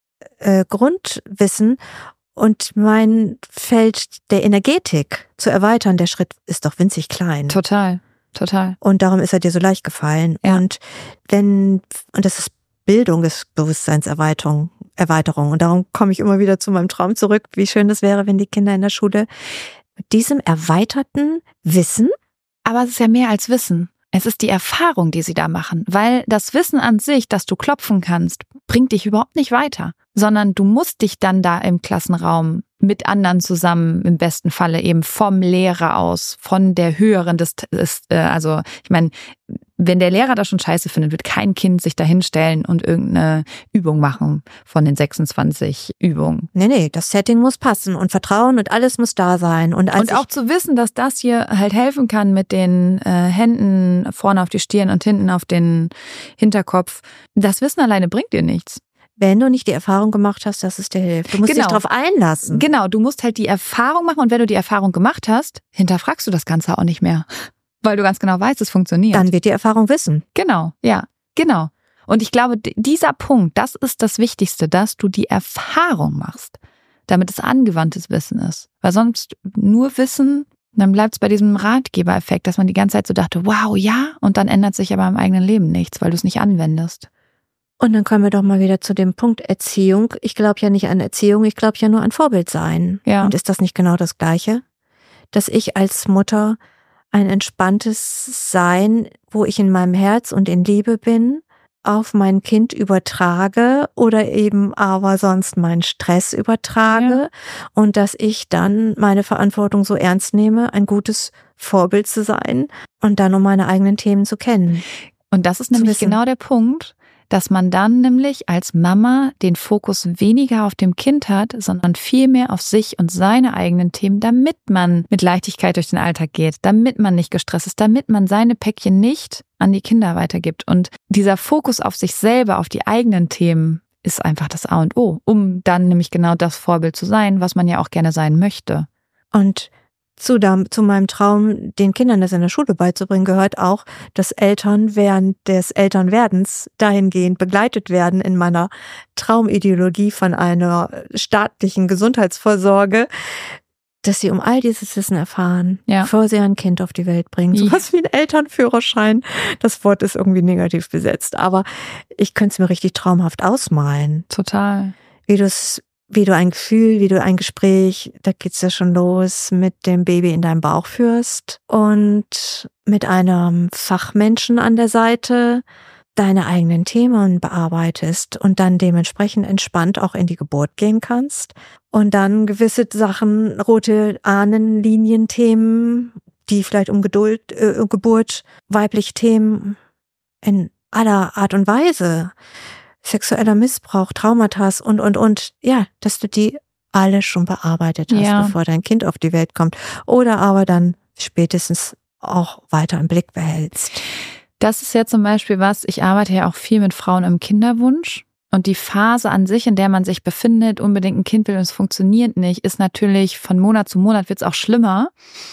äh, Grundwissen, und mein Feld der Energetik zu erweitern, der Schritt ist doch winzig klein. Total, total. Und darum ist er dir so leicht gefallen. Ja. Und wenn, und das ist Bildung, ist Bewusstseinserweiterung, Erweiterung. Und darum komme ich immer wieder zu meinem Traum zurück, wie schön das wäre, wenn die Kinder in der Schule mit diesem erweiterten Wissen. Aber es ist ja mehr als Wissen. Es ist die Erfahrung, die sie da machen, weil das Wissen an sich, dass du klopfen kannst, bringt dich überhaupt nicht weiter, sondern du musst dich dann da im Klassenraum mit anderen zusammen, im besten Falle eben vom Lehrer aus, von der höheren, des, äh, also ich meine, wenn der Lehrer das schon scheiße findet, wird kein Kind sich da hinstellen und irgendeine Übung machen von den sechsundzwanzig Übungen. Nee, nee, das Setting muss passen und Vertrauen und alles muss da sein. Und, als und auch zu wissen, dass das hier halt helfen kann mit den äh, Händen vorne auf die Stirn und hinten auf den Hinterkopf. Das Wissen alleine bringt dir nichts. Wenn du nicht die Erfahrung gemacht hast, dass es dir hilft. Du musst genau. dich darauf einlassen. Genau, du musst halt die Erfahrung machen und wenn du die Erfahrung gemacht hast, hinterfragst du das Ganze auch nicht mehr. Weil du ganz genau weißt, es funktioniert. Dann wird die Erfahrung wissen. Genau, ja, genau. Und ich glaube, dieser Punkt, das ist das Wichtigste, dass du die Erfahrung machst, damit es angewandtes Wissen ist. Weil sonst nur Wissen, dann bleibt es bei diesem Ratgebereffekt, dass man die ganze Zeit so dachte, wow, ja, und dann ändert sich aber im eigenen Leben nichts, weil du es nicht anwendest. Und dann kommen wir doch mal wieder zu dem Punkt Erziehung. Ich glaube ja nicht an Erziehung, ich glaube ja nur an Vorbild sein. Ja. Und ist das nicht genau das Gleiche? Dass ich als Mutter ein entspanntes Sein, wo ich in meinem Herz und in Liebe bin, auf mein Kind übertrage oder eben aber sonst meinen Stress übertrage, ja. Und dass ich dann meine Verantwortung so ernst nehme, ein gutes Vorbild zu sein und dann um meine eigenen Themen zu kennen. Und das ist nämlich genau der Punkt, dass man dann nämlich als Mama den Fokus weniger auf dem Kind hat, sondern viel mehr auf sich und seine eigenen Themen, damit man mit Leichtigkeit durch den Alltag geht, damit man nicht gestresst ist, damit man seine Päckchen nicht an die Kinder weitergibt. Und dieser Fokus auf sich selber, auf die eigenen Themen, ist einfach das A und O, um dann nämlich genau das Vorbild zu sein, was man ja auch gerne sein möchte. Und Zu, zu meinem Traum, den Kindern das in der Schule beizubringen, gehört auch, dass Eltern während des Elternwerdens dahingehend begleitet werden in meiner Traumideologie von einer staatlichen Gesundheitsvorsorge, dass sie um all dieses Wissen erfahren, ja. Bevor sie ein Kind auf die Welt bringen. So was wie ein Elternführerschein. Das Wort ist irgendwie negativ besetzt, aber ich könnte es mir richtig traumhaft ausmalen. Total. Wie du es wie du ein Gefühl, wie du ein Gespräch, da geht's ja schon los, mit dem Baby in deinem Bauch führst und mit einem Fachmenschen an der Seite deine eigenen Themen bearbeitest und dann dementsprechend entspannt auch in die Geburt gehen kannst und dann gewisse Sachen, rote Ahnenlinienthemen, die vielleicht um Geduld, äh, Geburt, weibliche Themen in aller Art und Weise, sexueller Missbrauch, Traumata und, und, und, ja, dass du die alle schon bearbeitet hast, ja. bevor dein Kind auf die Welt kommt oder aber dann spätestens auch weiter im Blick behältst. Das ist ja zum Beispiel was, ich arbeite ja auch viel mit Frauen im Kinderwunsch und die Phase an sich, in der man sich befindet, unbedingt ein Kind will und es funktioniert nicht, ist natürlich von Monat zu Monat wird es auch schlimmer.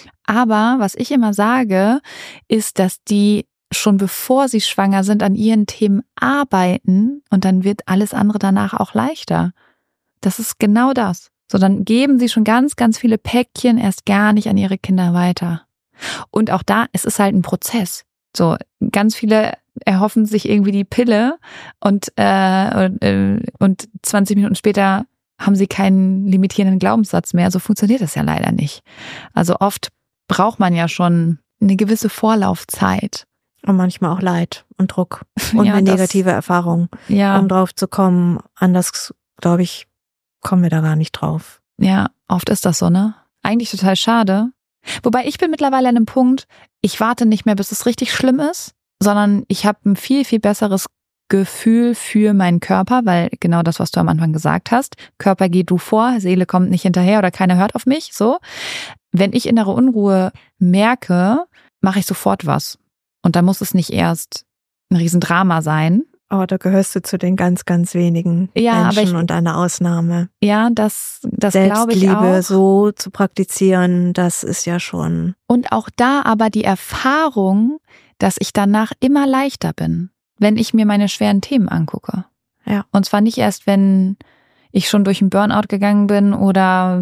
Aber was ich immer sage, ist, dass die schon bevor sie schwanger sind, an ihren Themen arbeiten und dann wird alles andere danach auch leichter. Das ist genau das. So, dann geben sie schon ganz, ganz viele Päckchen erst gar nicht an ihre Kinder weiter. Und auch da, es ist halt ein Prozess. So, ganz viele erhoffen sich irgendwie die Pille und, äh, und, äh, und zwanzig Minuten später haben sie keinen limitierenden Glaubenssatz mehr. So funktioniert das ja leider nicht. Also oft braucht man ja schon eine gewisse Vorlaufzeit. Und manchmal auch Leid und Druck und ja, eine das, negative Erfahrung, ja. um drauf zu kommen. Anders, glaube ich, kommen wir da gar nicht drauf. Ja, oft ist das so, ne? Eigentlich total schade. Wobei ich bin mittlerweile an einem Punkt, ich warte nicht mehr, bis es richtig schlimm ist, sondern ich habe ein viel, viel besseres Gefühl für meinen Körper, weil genau das, was du am Anfang gesagt hast, Körper geh du vor, Seele kommt nicht hinterher oder keiner hört auf mich, so. Wenn ich innere Unruhe merke, mache ich sofort was. Und da muss es nicht erst ein Riesendrama sein. Oh, da gehörst du zu den ganz, ganz wenigen ja, Menschen aber ich, und eine Ausnahme. Ja, das, das glaube ich auch. Selbstliebe so zu praktizieren, das ist ja schon. Und auch da aber die Erfahrung, dass ich danach immer leichter bin, wenn ich mir meine schweren Themen angucke. Ja. Und zwar nicht erst, wenn ich schon durch einen Burnout gegangen bin oder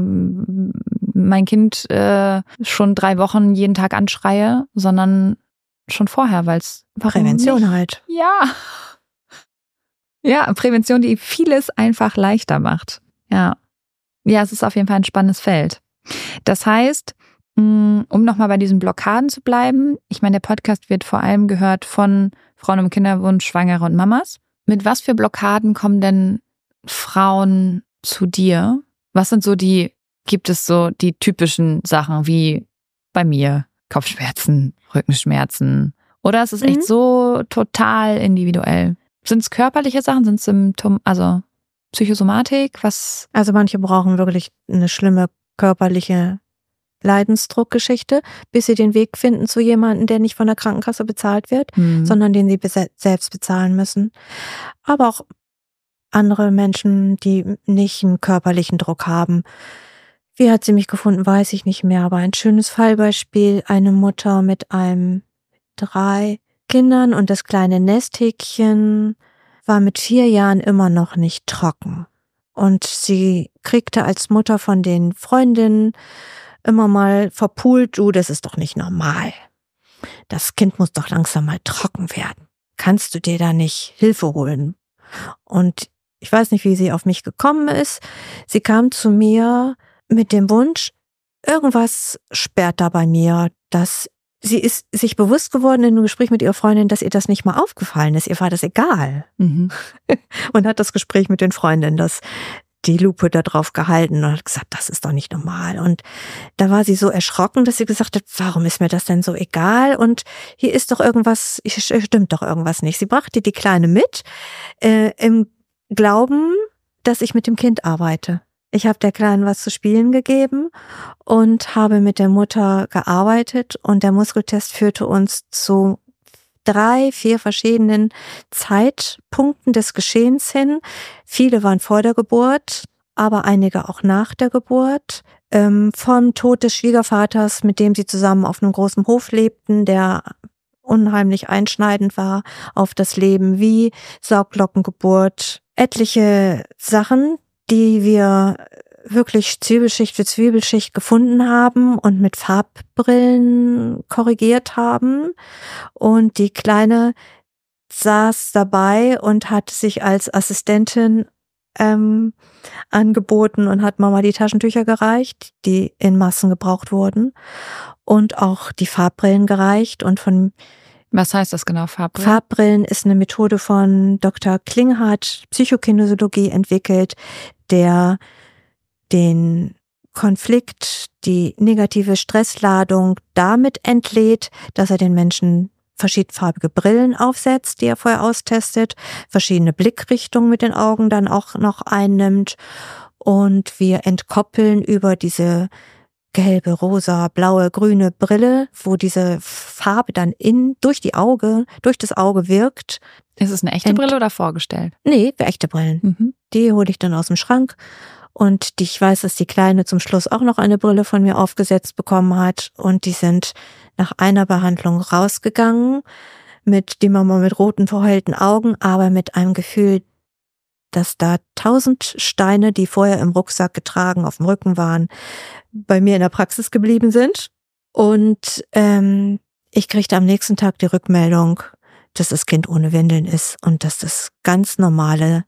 mein Kind äh, schon drei Wochen jeden Tag anschreie, sondern schon vorher, weil es Prävention nicht? Halt. Ja. Ja, Prävention, die vieles einfach leichter macht. Ja. Ja, es ist auf jeden Fall ein spannendes Feld. Das heißt, um nochmal bei diesen Blockaden zu bleiben, ich meine, der Podcast wird vor allem gehört von Frauen im Kinderwunsch, Schwangere und Mamas. Mit was für Blockaden kommen denn Frauen zu dir? Was sind so die, gibt es so die typischen Sachen wie bei mir? Kopfschmerzen, Rückenschmerzen. Oder ist es echt mhm. so total individuell? Sind es körperliche Sachen? Sind es Symptome, also Psychosomatik? Was? Also manche brauchen wirklich eine schlimme körperliche Leidensdruckgeschichte, bis sie den Weg finden zu jemandem, der nicht von der Krankenkasse bezahlt wird, mhm. sondern den sie selbst bezahlen müssen. Aber auch andere Menschen, die nicht einen körperlichen Druck haben. Wie hat sie mich gefunden, weiß ich nicht mehr, aber ein schönes Fallbeispiel, eine Mutter mit einem drei Kindern und das kleine Nesthäkchen war mit vier Jahren immer noch nicht trocken. Und sie kriegte als Mutter von den Freundinnen immer mal verpult, du, das ist doch nicht normal. Das Kind muss doch langsam mal trocken werden. Kannst du dir da nicht Hilfe holen? Und ich weiß nicht, wie sie auf mich gekommen ist. Sie kam zu mir mit dem Wunsch, irgendwas sperrt da bei mir, dass sie ist sich bewusst geworden in einem Gespräch mit ihrer Freundin, dass ihr das nicht mal aufgefallen ist. Ihr war das egal. Mhm. Und hat das Gespräch mit den Freundinnen, das die Lupe da drauf gehalten und hat gesagt, das ist doch nicht normal. Und da war sie so erschrocken, dass sie gesagt hat, warum ist mir das denn so egal? Und hier ist doch irgendwas, hier stimmt doch irgendwas nicht. Sie brachte die Kleine mit, äh, im Glauben, dass ich mit dem Kind arbeite. Ich habe der Kleinen was zu spielen gegeben und habe mit der Mutter gearbeitet und der Muskeltest führte uns zu drei, vier verschiedenen Zeitpunkten des Geschehens hin. Viele waren vor der Geburt, aber einige auch nach der Geburt. Ähm, vom Tod des Schwiegervaters, mit dem sie zusammen auf einem großen Hof lebten, der unheimlich einschneidend war auf das Leben, wie Sauglockengeburt, etliche Sachen, die wir wirklich Zwiebelschicht für Zwiebelschicht gefunden haben und mit Farbbrillen korrigiert haben. Und die Kleine saß dabei und hat sich als Assistentin ähm, angeboten und hat Mama die Taschentücher gereicht, die in Massen gebraucht wurden, und auch die Farbbrillen gereicht. Und von Was heißt das genau, Farbbrillen? Farbbrillen ist eine Methode von Doktor Klinghardt, Psychokinesiologie, entwickelt, der den Konflikt, die negative Stressladung damit entlädt, dass er den Menschen verschiedenfarbige Brillen aufsetzt, die er vorher austestet, verschiedene Blickrichtungen mit den Augen dann auch noch einnimmt, und wir entkoppeln über diese gelbe, rosa, blaue, grüne Brille, wo diese Farbe dann in durch die Auge, durch das Auge wirkt. Ist es eine echte Ent- Brille oder vorgestellt? Nee, echte Brillen. Mhm. Die hole ich dann aus dem Schrank. Und die, ich weiß, dass die Kleine zum Schluss auch noch eine Brille von mir aufgesetzt bekommen hat. Und die sind nach einer Behandlung rausgegangen, mit die Mama mit roten, verheulten Augen, aber mit einem Gefühl, dass da tausend Steine, die vorher im Rucksack getragen, auf dem Rücken waren, bei mir in der Praxis geblieben sind. Und ähm, ich kriegte am nächsten Tag die Rückmeldung, dass das Kind ohne Windeln ist und dass das ganz normale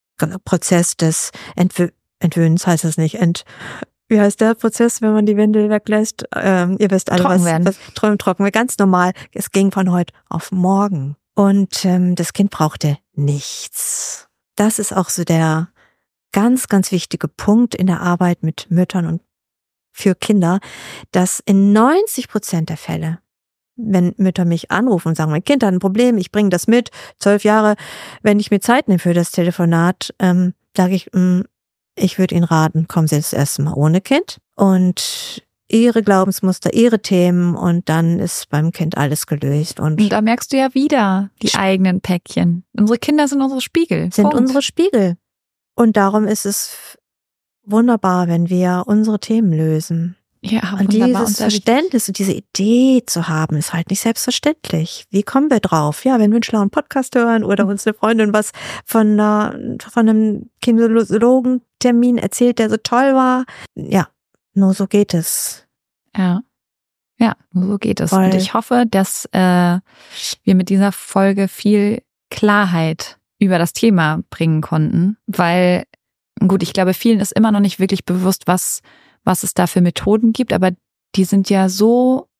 Prozess des Entw- Entwöhnens, heißt es nicht, Ent, wie heißt der Prozess, wenn man die Windel weglässt? Ähm, ihr wisst alle, Trocken was, werden. was trocken, trocken, ganz normal. Es ging von heute auf morgen. Und ähm, das Kind brauchte nichts. Das ist auch so der ganz, ganz wichtige Punkt in der Arbeit mit Müttern und für Kinder, dass in neunzig Prozent der Fälle, wenn Mütter mich anrufen und sagen, mein Kind hat ein Problem, ich bringe das mit, zwölf Jahre, wenn ich mir Zeit nehme für das Telefonat, ähm, sage ich, mh, ich würde Ihnen raten, kommen Sie das erste Mal ohne Kind und Ihre Glaubensmuster, Ihre Themen, und dann ist beim Kind alles gelöst. Und, Und da merkst du ja wieder die eigenen Päckchen. Unsere Kinder sind unsere Spiegel. sind Punkt. unsere Spiegel. Und darum ist es wunderbar, wenn wir unsere Themen lösen. Ja, Und wunderbar. dieses Und sehr wichtig. Verständnis und diese Idee zu haben, ist halt nicht selbstverständlich. Wie kommen wir drauf? Ja, wenn wir einen schlauen Podcast hören oder uns eine Freundin was von, einer, von einem Kinesiologentermin erzählt, der so toll war. Ja, nur so geht es. Ja. Ja, so geht es. Weil- Und ich hoffe, dass äh, wir mit dieser Folge viel Klarheit über das Thema bringen konnten, weil, gut, ich glaube, vielen ist immer noch nicht wirklich bewusst, was was es da für Methoden gibt, aber die sind ja so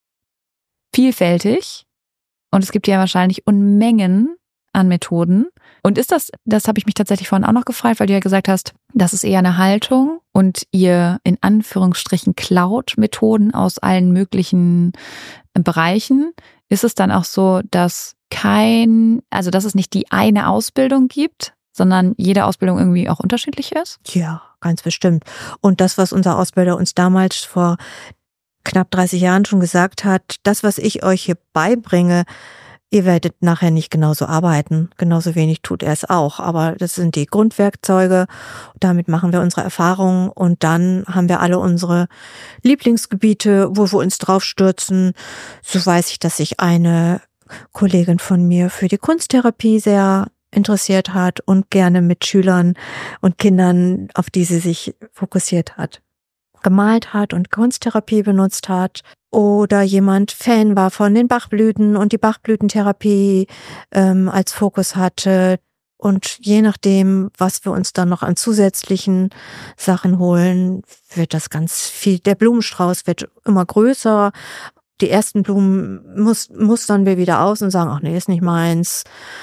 vielfältig und es gibt ja wahrscheinlich Unmengen an Methoden. Und ist das, das habe ich mich tatsächlich vorhin auch noch gefragt, weil du ja gesagt hast, das ist eher eine Haltung und ihr in Anführungsstrichen klaut Methoden aus allen möglichen Bereichen. Ist es dann auch so, dass kein, also dass es nicht die eine Ausbildung gibt, sondern jede Ausbildung irgendwie auch unterschiedlich ist? Ja, ganz bestimmt. Und das, was unser Ausbilder uns damals vor knapp dreißig Jahren schon gesagt hat, das, was ich euch hier beibringe, ihr werdet nachher nicht genauso arbeiten. Genauso wenig tut er es auch. Aber das sind die Grundwerkzeuge. Damit machen wir unsere Erfahrungen. Und dann haben wir alle unsere Lieblingsgebiete, wo wir uns drauf stürzen. So weiß ich, dass sich eine Kollegin von mir für die Kunsttherapie sehr interessiert hat und gerne mit Schülern und Kindern, auf die sie sich fokussiert hat, gemalt hat und Kunsttherapie benutzt hat. Oder jemand Fan war von den Bachblüten und die Bachblütentherapie ähm, als Fokus hatte. Und je nachdem, was wir uns dann noch an zusätzlichen Sachen holen, wird das ganz viel, der Blumenstrauß wird immer größer. Die ersten Blumen mus- mustern wir wieder aus und sagen, ach nee, ist nicht meins.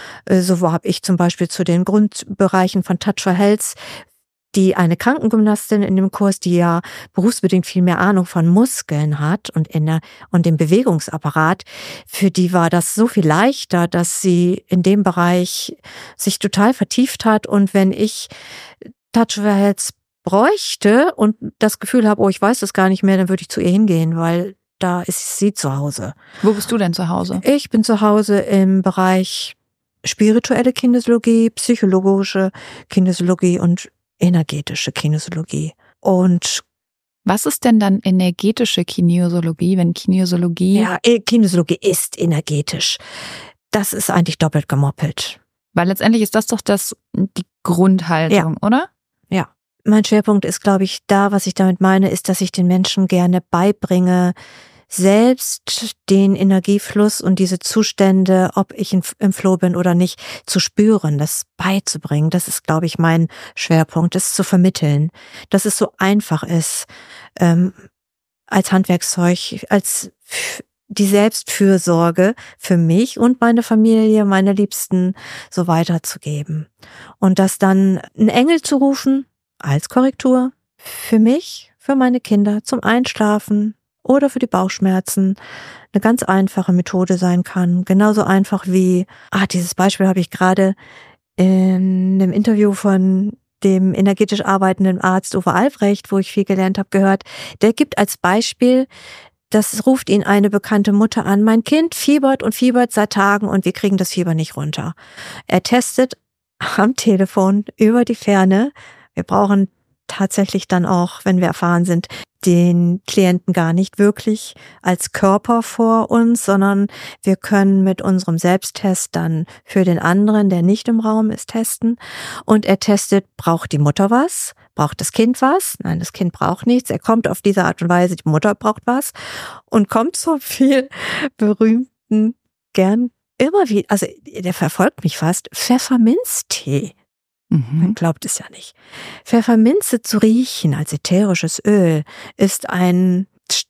So habe ich zum Beispiel zu den Grundbereichen von Touch for Health, die eine Krankengymnastin in dem Kurs, die ja berufsbedingt viel mehr Ahnung von Muskeln hat und in der, und dem Bewegungsapparat, für die war das so viel leichter, dass sie in dem Bereich sich total vertieft hat. Und wenn ich Touch for Health bräuchte und das Gefühl habe, oh, ich weiß das gar nicht mehr, dann würde ich zu ihr hingehen, weil da ist sie zu Hause. Wo bist du denn zu Hause? Ich bin zu Hause im Bereich spirituelle Kinesiologie, psychologische Kinesiologie und energetische Kinesiologie. Und Was ist denn dann energetische Kinesiologie, wenn Kinesiologie... ja, Kinesiologie ist energetisch. Das ist eigentlich doppelt gemoppelt. Weil letztendlich ist das doch das die Grundhaltung, oder? Ja. Mein Schwerpunkt ist, glaube ich, da, was ich damit meine, ist, dass ich den Menschen gerne beibringe, selbst den Energiefluss und diese Zustände, ob ich im Flow bin oder nicht, zu spüren, das beizubringen. Das ist, glaube ich, mein Schwerpunkt, das zu vermitteln, dass es so einfach ist, ähm, als Handwerkszeug, als die Selbstfürsorge für mich und meine Familie, meine Liebsten so weiterzugeben. Und das dann einen Engel zu rufen als Korrektur für mich, für meine Kinder zum Einschlafen oder für die Bauchschmerzen eine ganz einfache Methode sein kann. Genauso einfach wie, ah, dieses Beispiel habe ich gerade in einem Interview von dem energetisch arbeitenden Arzt Uwe Albrecht, wo ich viel gelernt habe, gehört. Der gibt als Beispiel, das ruft ihn eine bekannte Mutter an. Mein Kind fiebert und fiebert seit Tagen und wir kriegen das Fieber nicht runter. Er testet am Telefon über die Ferne. Wir brauchen tatsächlich dann auch, wenn wir erfahren sind, den Klienten gar nicht wirklich als Körper vor uns, sondern wir können mit unserem Selbsttest dann für den anderen, der nicht im Raum ist, testen. Und er testet, braucht die Mutter was? Braucht das Kind was? Nein, das Kind braucht nichts. Er kommt auf diese Art und Weise, die Mutter braucht was und kommt zum viel berühmten, gern immer wieder, also der verfolgt mich fast, Pfefferminztee. Man glaubt es ja nicht. Pfefferminze zu riechen als ätherisches Öl ist ein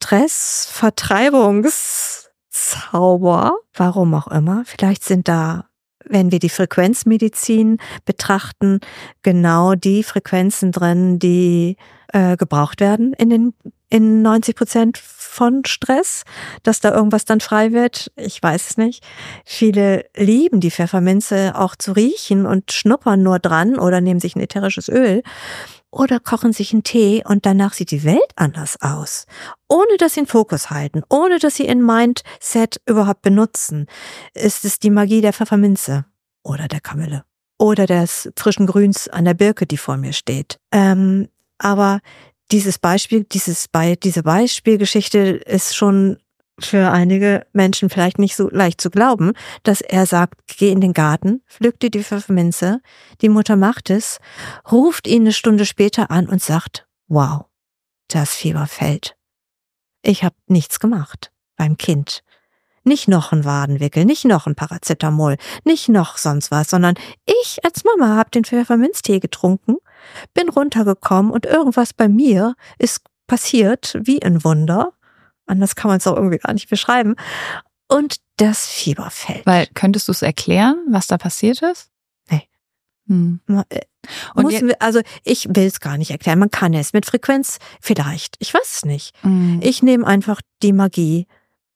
Stressvertreibungszauber. Warum auch immer. Vielleicht sind da, wenn wir die Frequenzmedizin betrachten, genau die Frequenzen drin, die äh, gebraucht werden in den in neunzig Prozent von Stress, dass da irgendwas dann frei wird. Ich weiß es nicht. Viele lieben die Pfefferminze auch zu riechen und schnuppern nur dran oder nehmen sich ein ätherisches Öl oder kochen sich einen Tee und danach sieht die Welt anders aus. Ohne dass sie einen Fokus halten, ohne dass sie ein Mindset überhaupt benutzen, ist es die Magie der Pfefferminze oder der Kamille oder des frischen Grüns an der Birke, die vor mir steht. Ähm, aber Dieses Beispiel, dieses Be- diese Beispielgeschichte ist schon für einige Menschen vielleicht nicht so leicht zu glauben, dass er sagt, geh in den Garten, pflück dir die Pfefferminze, die Mutter macht es, ruft ihn eine Stunde später an und sagt, wow, das Fieber fällt. Ich habe nichts gemacht beim Kind. Nicht noch ein Wadenwickel, nicht noch ein Paracetamol, nicht noch sonst was, sondern ich als Mama habe den Pfefferminztee getrunken, bin runtergekommen und irgendwas bei mir ist passiert, wie ein Wunder. Anders kann man es auch irgendwie gar nicht beschreiben. Und das Fieber fällt. Weil, könntest du es erklären, was da passiert ist? Nee. Hm. Und Muss, je- also ich will es gar nicht erklären. Man kann es mit Frequenz vielleicht. Ich weiß es nicht. Hm. Ich nehme einfach die Magie.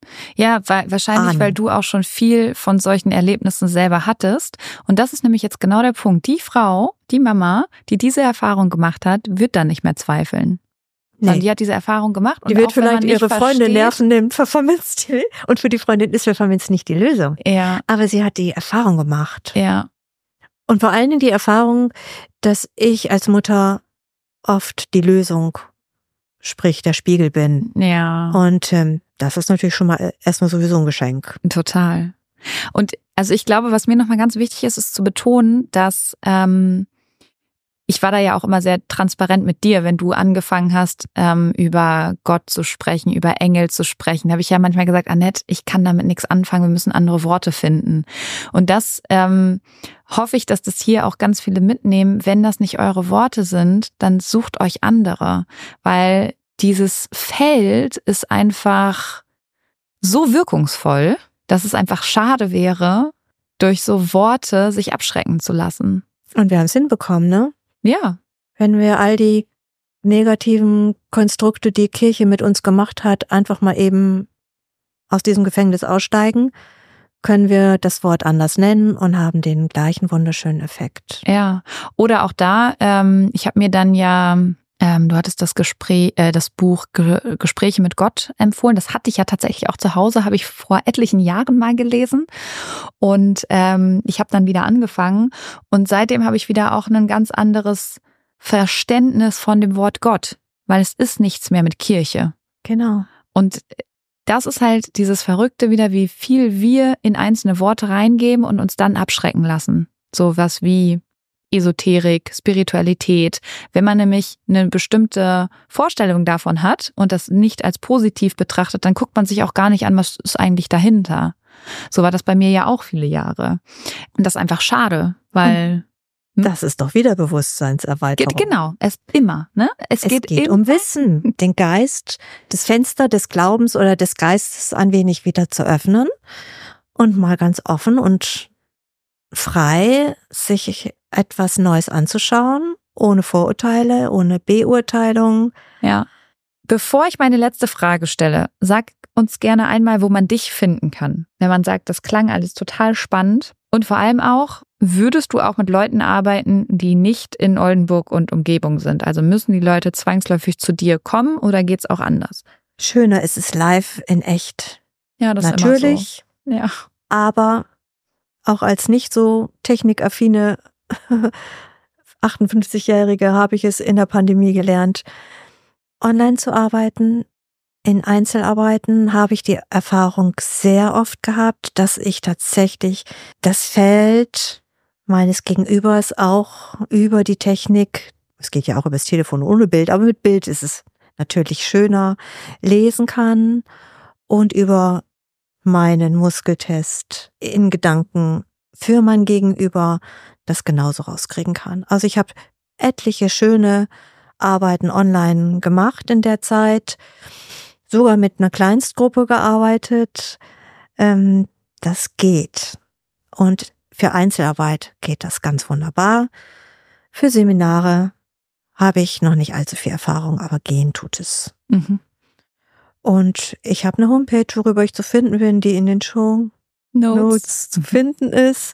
Ja, weil, wahrscheinlich, An. weil du auch schon viel von solchen Erlebnissen selber hattest. Und das ist nämlich jetzt genau der Punkt. Die Frau, die Mama, die diese Erfahrung gemacht hat, wird dann nicht mehr zweifeln. Sondern Nee. die hat diese Erfahrung gemacht. Und Die wird auch wenn man vielleicht nicht ihre Freunde versteht- nerven, nimmt Pfefferminztee. Und für die Freundin ist Pfefferminz nicht die Lösung. Ja, Aber sie hat die Erfahrung gemacht. ja. Und vor allen Dingen die Erfahrung, dass ich als Mutter oft die Lösung, sprich der Spiegel bin. Ja. Und ähm, das ist natürlich schon mal erstmal sowieso ein Geschenk. Total. Und also ich glaube, was mir nochmal ganz wichtig ist, ist zu betonen, dass ähm, ich war da ja auch immer sehr transparent mit dir, wenn du angefangen hast, ähm, über Gott zu sprechen, über Engel zu sprechen. Habe ich ja manchmal gesagt, Annette, ich kann damit nichts anfangen, wir müssen andere Worte finden. Und das ähm, hoffe ich, dass das hier auch ganz viele mitnehmen. Wenn das nicht eure Worte sind, dann sucht euch andere, weil dieses Feld ist einfach so wirkungsvoll, dass es einfach schade wäre, durch so Worte sich abschrecken zu lassen. Und wir haben es hinbekommen, ne? Ja. Wenn wir all die negativen Konstrukte, die Kirche mit uns gemacht hat, einfach mal eben aus diesem Gefängnis aussteigen, können wir das Wort anders nennen und haben den gleichen wunderschönen Effekt. Ja. Oder auch da, ähm, ich habe mir dann ja, ähm, du hattest das Gespräch, äh, das Buch Ge- Gespräche mit Gott empfohlen. Das hatte ich ja tatsächlich auch zu Hause, habe ich vor etlichen Jahren mal gelesen. Und ähm, ich habe dann wieder angefangen. Und seitdem habe ich wieder auch ein ganz anderes Verständnis von dem Wort Gott, weil es ist nichts mehr mit Kirche. Genau. Und das ist halt dieses Verrückte wieder, wie viel wir in einzelne Worte reingeben und uns dann abschrecken lassen. So was wie Esoterik, Spiritualität. Wenn man nämlich eine bestimmte Vorstellung davon hat und das nicht als positiv betrachtet, dann guckt man sich auch gar nicht an, was ist eigentlich dahinter. So war das bei mir ja auch viele Jahre. Und das ist einfach schade, weil... Hm? Das ist doch wieder Bewusstseinserweiterung. Geht, genau, es immer. Ne? Es, es geht, geht um Wissen, den Geist, das Fenster des Glaubens oder des Geistes ein wenig wieder zu öffnen und mal ganz offen und frei sich etwas Neues anzuschauen, ohne Vorurteile, ohne Beurteilung. Ja. Bevor ich meine letzte Frage stelle, sag uns gerne einmal, wo man dich finden kann. Wenn man sagt, das klang alles total spannend. Und vor allem auch, würdest du auch mit Leuten arbeiten, die nicht in Oldenburg und Umgebung sind? Also müssen die Leute zwangsläufig zu dir kommen oder geht's auch anders? Schöner ist es live in echt. Ja, das natürlich, ist immer so. Ja. Aber auch als nicht so technikaffine achtundfünfzigjährige habe ich es in der Pandemie gelernt, online zu arbeiten. In Einzelarbeiten habe ich die Erfahrung sehr oft gehabt, dass ich tatsächlich das Feld meines Gegenübers auch über die Technik, es geht ja auch über das Telefon ohne Bild, aber mit Bild ist es natürlich schöner, lesen kann und über meinen Muskeltest in Gedanken für mein Gegenüber das genauso rauskriegen kann. Also ich habe etliche schöne Arbeiten online gemacht in der Zeit, sogar mit einer Kleinstgruppe gearbeitet. Ähm, das geht. Und für Einzelarbeit geht das ganz wunderbar. Für Seminare habe ich noch nicht allzu viel Erfahrung, aber gehen tut es. Mhm. Und ich habe eine Homepage, worüber ich zu finden bin, die in den Show Notes, Notes zu finden ist.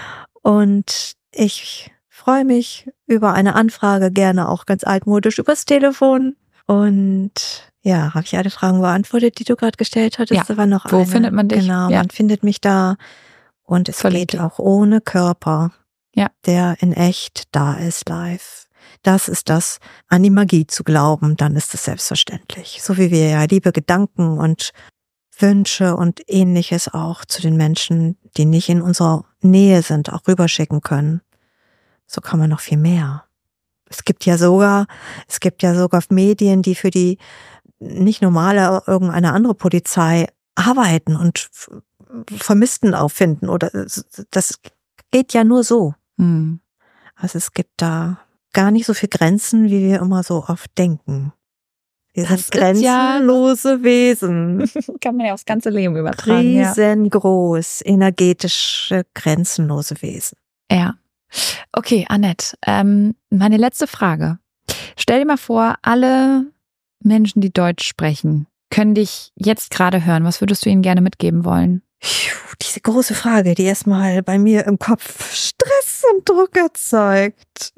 Und ich freue mich über eine Anfrage, gerne auch ganz altmodisch übers Telefon. Und ja, habe ich alle Fragen beantwortet, die du gerade gestellt hattest? Ja. Da war noch Wo eine. findet man dich? Genau, ja. man findet mich da. Und es Verlinkt. geht auch ohne Körper, ja. der in echt da ist, live. Das ist das, an die Magie zu glauben, dann ist es selbstverständlich. So wie wir ja liebe Gedanken und Wünsche und Ähnliches auch zu den Menschen, die nicht in unserer Nähe sind, auch rüberschicken können. So kann man noch viel mehr. Es gibt ja sogar, es gibt ja sogar Medien, die für die nicht normale, irgendeine andere Polizei arbeiten und Vermissten auffinden oder das geht ja nur so. Hm. Also es gibt da gar nicht so viele Grenzen, wie wir immer so oft denken. Wir Das sind grenzenlose ja, Wesen. Kann man ja aufs ganze Leben übertragen. Riesengroß, ja. Energetische, grenzenlose Wesen. Ja. Okay, Annette, ähm, meine letzte Frage. Stell dir mal vor, alle Menschen, die Deutsch sprechen, können dich jetzt gerade hören. Was würdest du ihnen gerne mitgeben wollen? Diese große Frage, die erstmal bei mir im Kopf Stress und Druck erzeugt.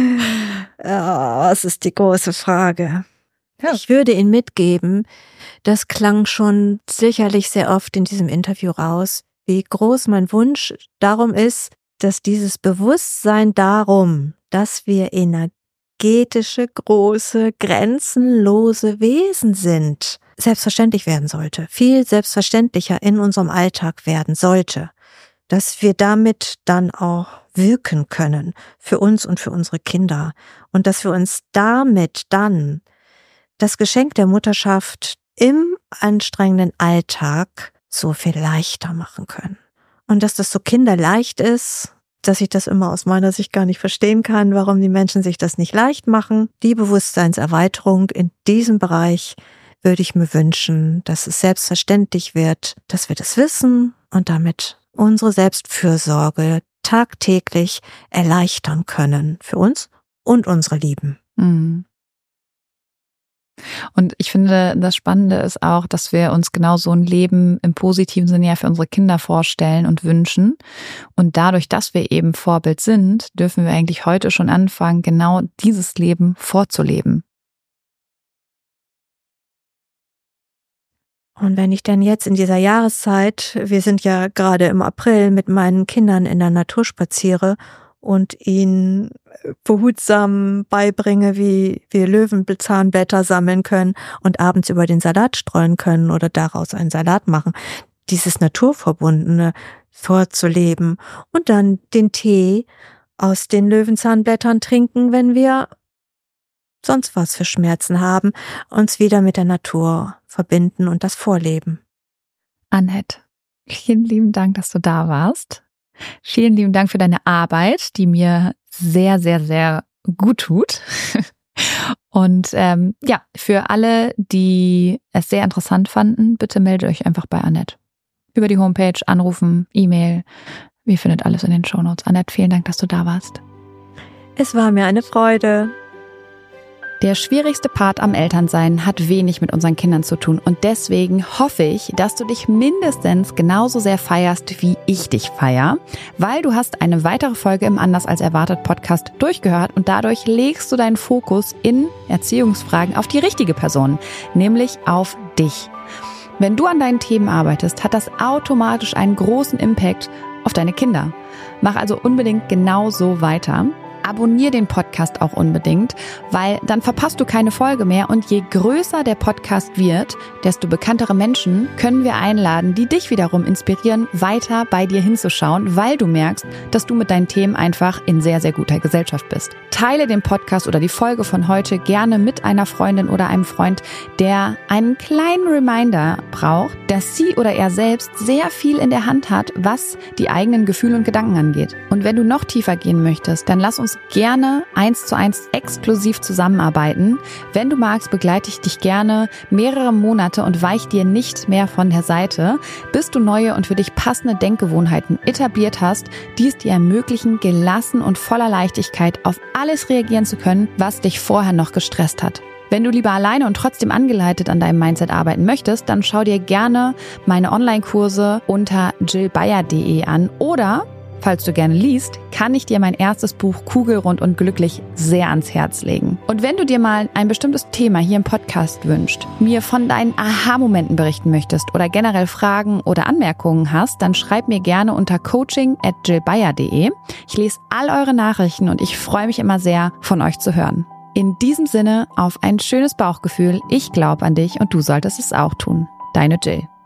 Ja, was ist die große Frage? Ja. Ich würde Ihnen mitgeben, das klang schon sicherlich sehr oft in diesem Interview raus, wie groß mein Wunsch darum ist, dass dieses Bewusstsein darum, dass wir energetische, große, grenzenlose Wesen sind, selbstverständlich werden sollte, viel selbstverständlicher in unserem Alltag werden sollte, dass wir damit dann auch wirken können für uns und für unsere Kinder und dass wir uns damit dann das Geschenk der Mutterschaft im anstrengenden Alltag so viel leichter machen können. Und dass das so kinderleicht ist, dass ich das immer aus meiner Sicht gar nicht verstehen kann, warum die Menschen sich das nicht leicht machen. Die Bewusstseinserweiterung in diesem Bereich würde ich mir wünschen, dass es selbstverständlich wird, dass wir das wissen und damit unsere Selbstfürsorge tagtäglich erleichtern können für uns und unsere Lieben. Mhm. Und ich finde, das Spannende ist auch, dass wir uns genau so ein Leben im positiven Sinne ja für unsere Kinder vorstellen und wünschen. Und dadurch, dass wir eben Vorbild sind, dürfen wir eigentlich heute schon anfangen, genau dieses Leben vorzuleben. Und wenn ich dann jetzt in dieser Jahreszeit, wir sind ja gerade im April, mit meinen Kindern in der Natur spaziere und ihnen behutsam beibringe, wie wir Löwenzahnblätter sammeln können und abends über den Salat streuen können oder daraus einen Salat machen, dieses Naturverbundene vorzuleben und dann den Tee aus den Löwenzahnblättern trinken, wenn wir sonst was für Schmerzen haben, uns wieder mit der Natur verbinden und das vorleben. Annette, vielen lieben Dank, dass du da warst. Vielen lieben Dank für deine Arbeit, die mir sehr, sehr, sehr gut tut. Und ähm, ja, für alle, die es sehr interessant fanden, bitte meldet euch einfach bei Annette. Über die Homepage, anrufen, E-Mail. Ihr findet alles in den Shownotes. Annette, vielen Dank, dass du da warst. Es war mir eine Freude. Der schwierigste Part am Elternsein hat wenig mit unseren Kindern zu tun und deswegen hoffe ich, dass du dich mindestens genauso sehr feierst, wie ich dich feier, weil du hast eine weitere Folge im Anders als erwartet Podcast durchgehört und dadurch legst du deinen Fokus in Erziehungsfragen auf die richtige Person, nämlich auf dich. Wenn du an deinen Themen arbeitest, hat das automatisch einen großen Impact auf deine Kinder. Mach also unbedingt genau so weiter. Abonnier den Podcast auch unbedingt, weil dann verpasst du keine Folge mehr und je größer der Podcast wird, desto bekanntere Menschen können wir einladen, die dich wiederum inspirieren, weiter bei dir hinzuschauen, weil du merkst, dass du mit deinen Themen einfach in sehr, sehr guter Gesellschaft bist. Teile den Podcast oder die Folge von heute gerne mit einer Freundin oder einem Freund, der einen kleinen Reminder braucht, dass sie oder er selbst sehr viel in der Hand hat, was die eigenen Gefühle und Gedanken angeht. Und wenn du noch tiefer gehen möchtest, dann lass uns gerne eins zu eins exklusiv zusammenarbeiten. Wenn du magst, begleite ich dich gerne mehrere Monate und weich dir nicht mehr von der Seite, bis du neue und für dich passende Denkgewohnheiten etabliert hast, die es dir ermöglichen, gelassen und voller Leichtigkeit auf alles reagieren zu können, was dich vorher noch gestresst hat. Wenn du lieber alleine und trotzdem angeleitet an deinem Mindset arbeiten möchtest, dann schau dir gerne meine Online-Kurse unter jill bayer punkt de an oder falls du gerne liest, kann ich dir mein erstes Buch Kugelrund und glücklich sehr ans Herz legen. Und wenn du dir mal ein bestimmtes Thema hier im Podcast wünschst, mir von deinen Aha-Momenten berichten möchtest oder generell Fragen oder Anmerkungen hast, dann schreib mir gerne unter coaching at jill bayer punkt de. Ich lese all eure Nachrichten und ich freue mich immer sehr, von euch zu hören. In diesem Sinne auf ein schönes Bauchgefühl. Ich glaube an dich und du solltest es auch tun. Deine Jill.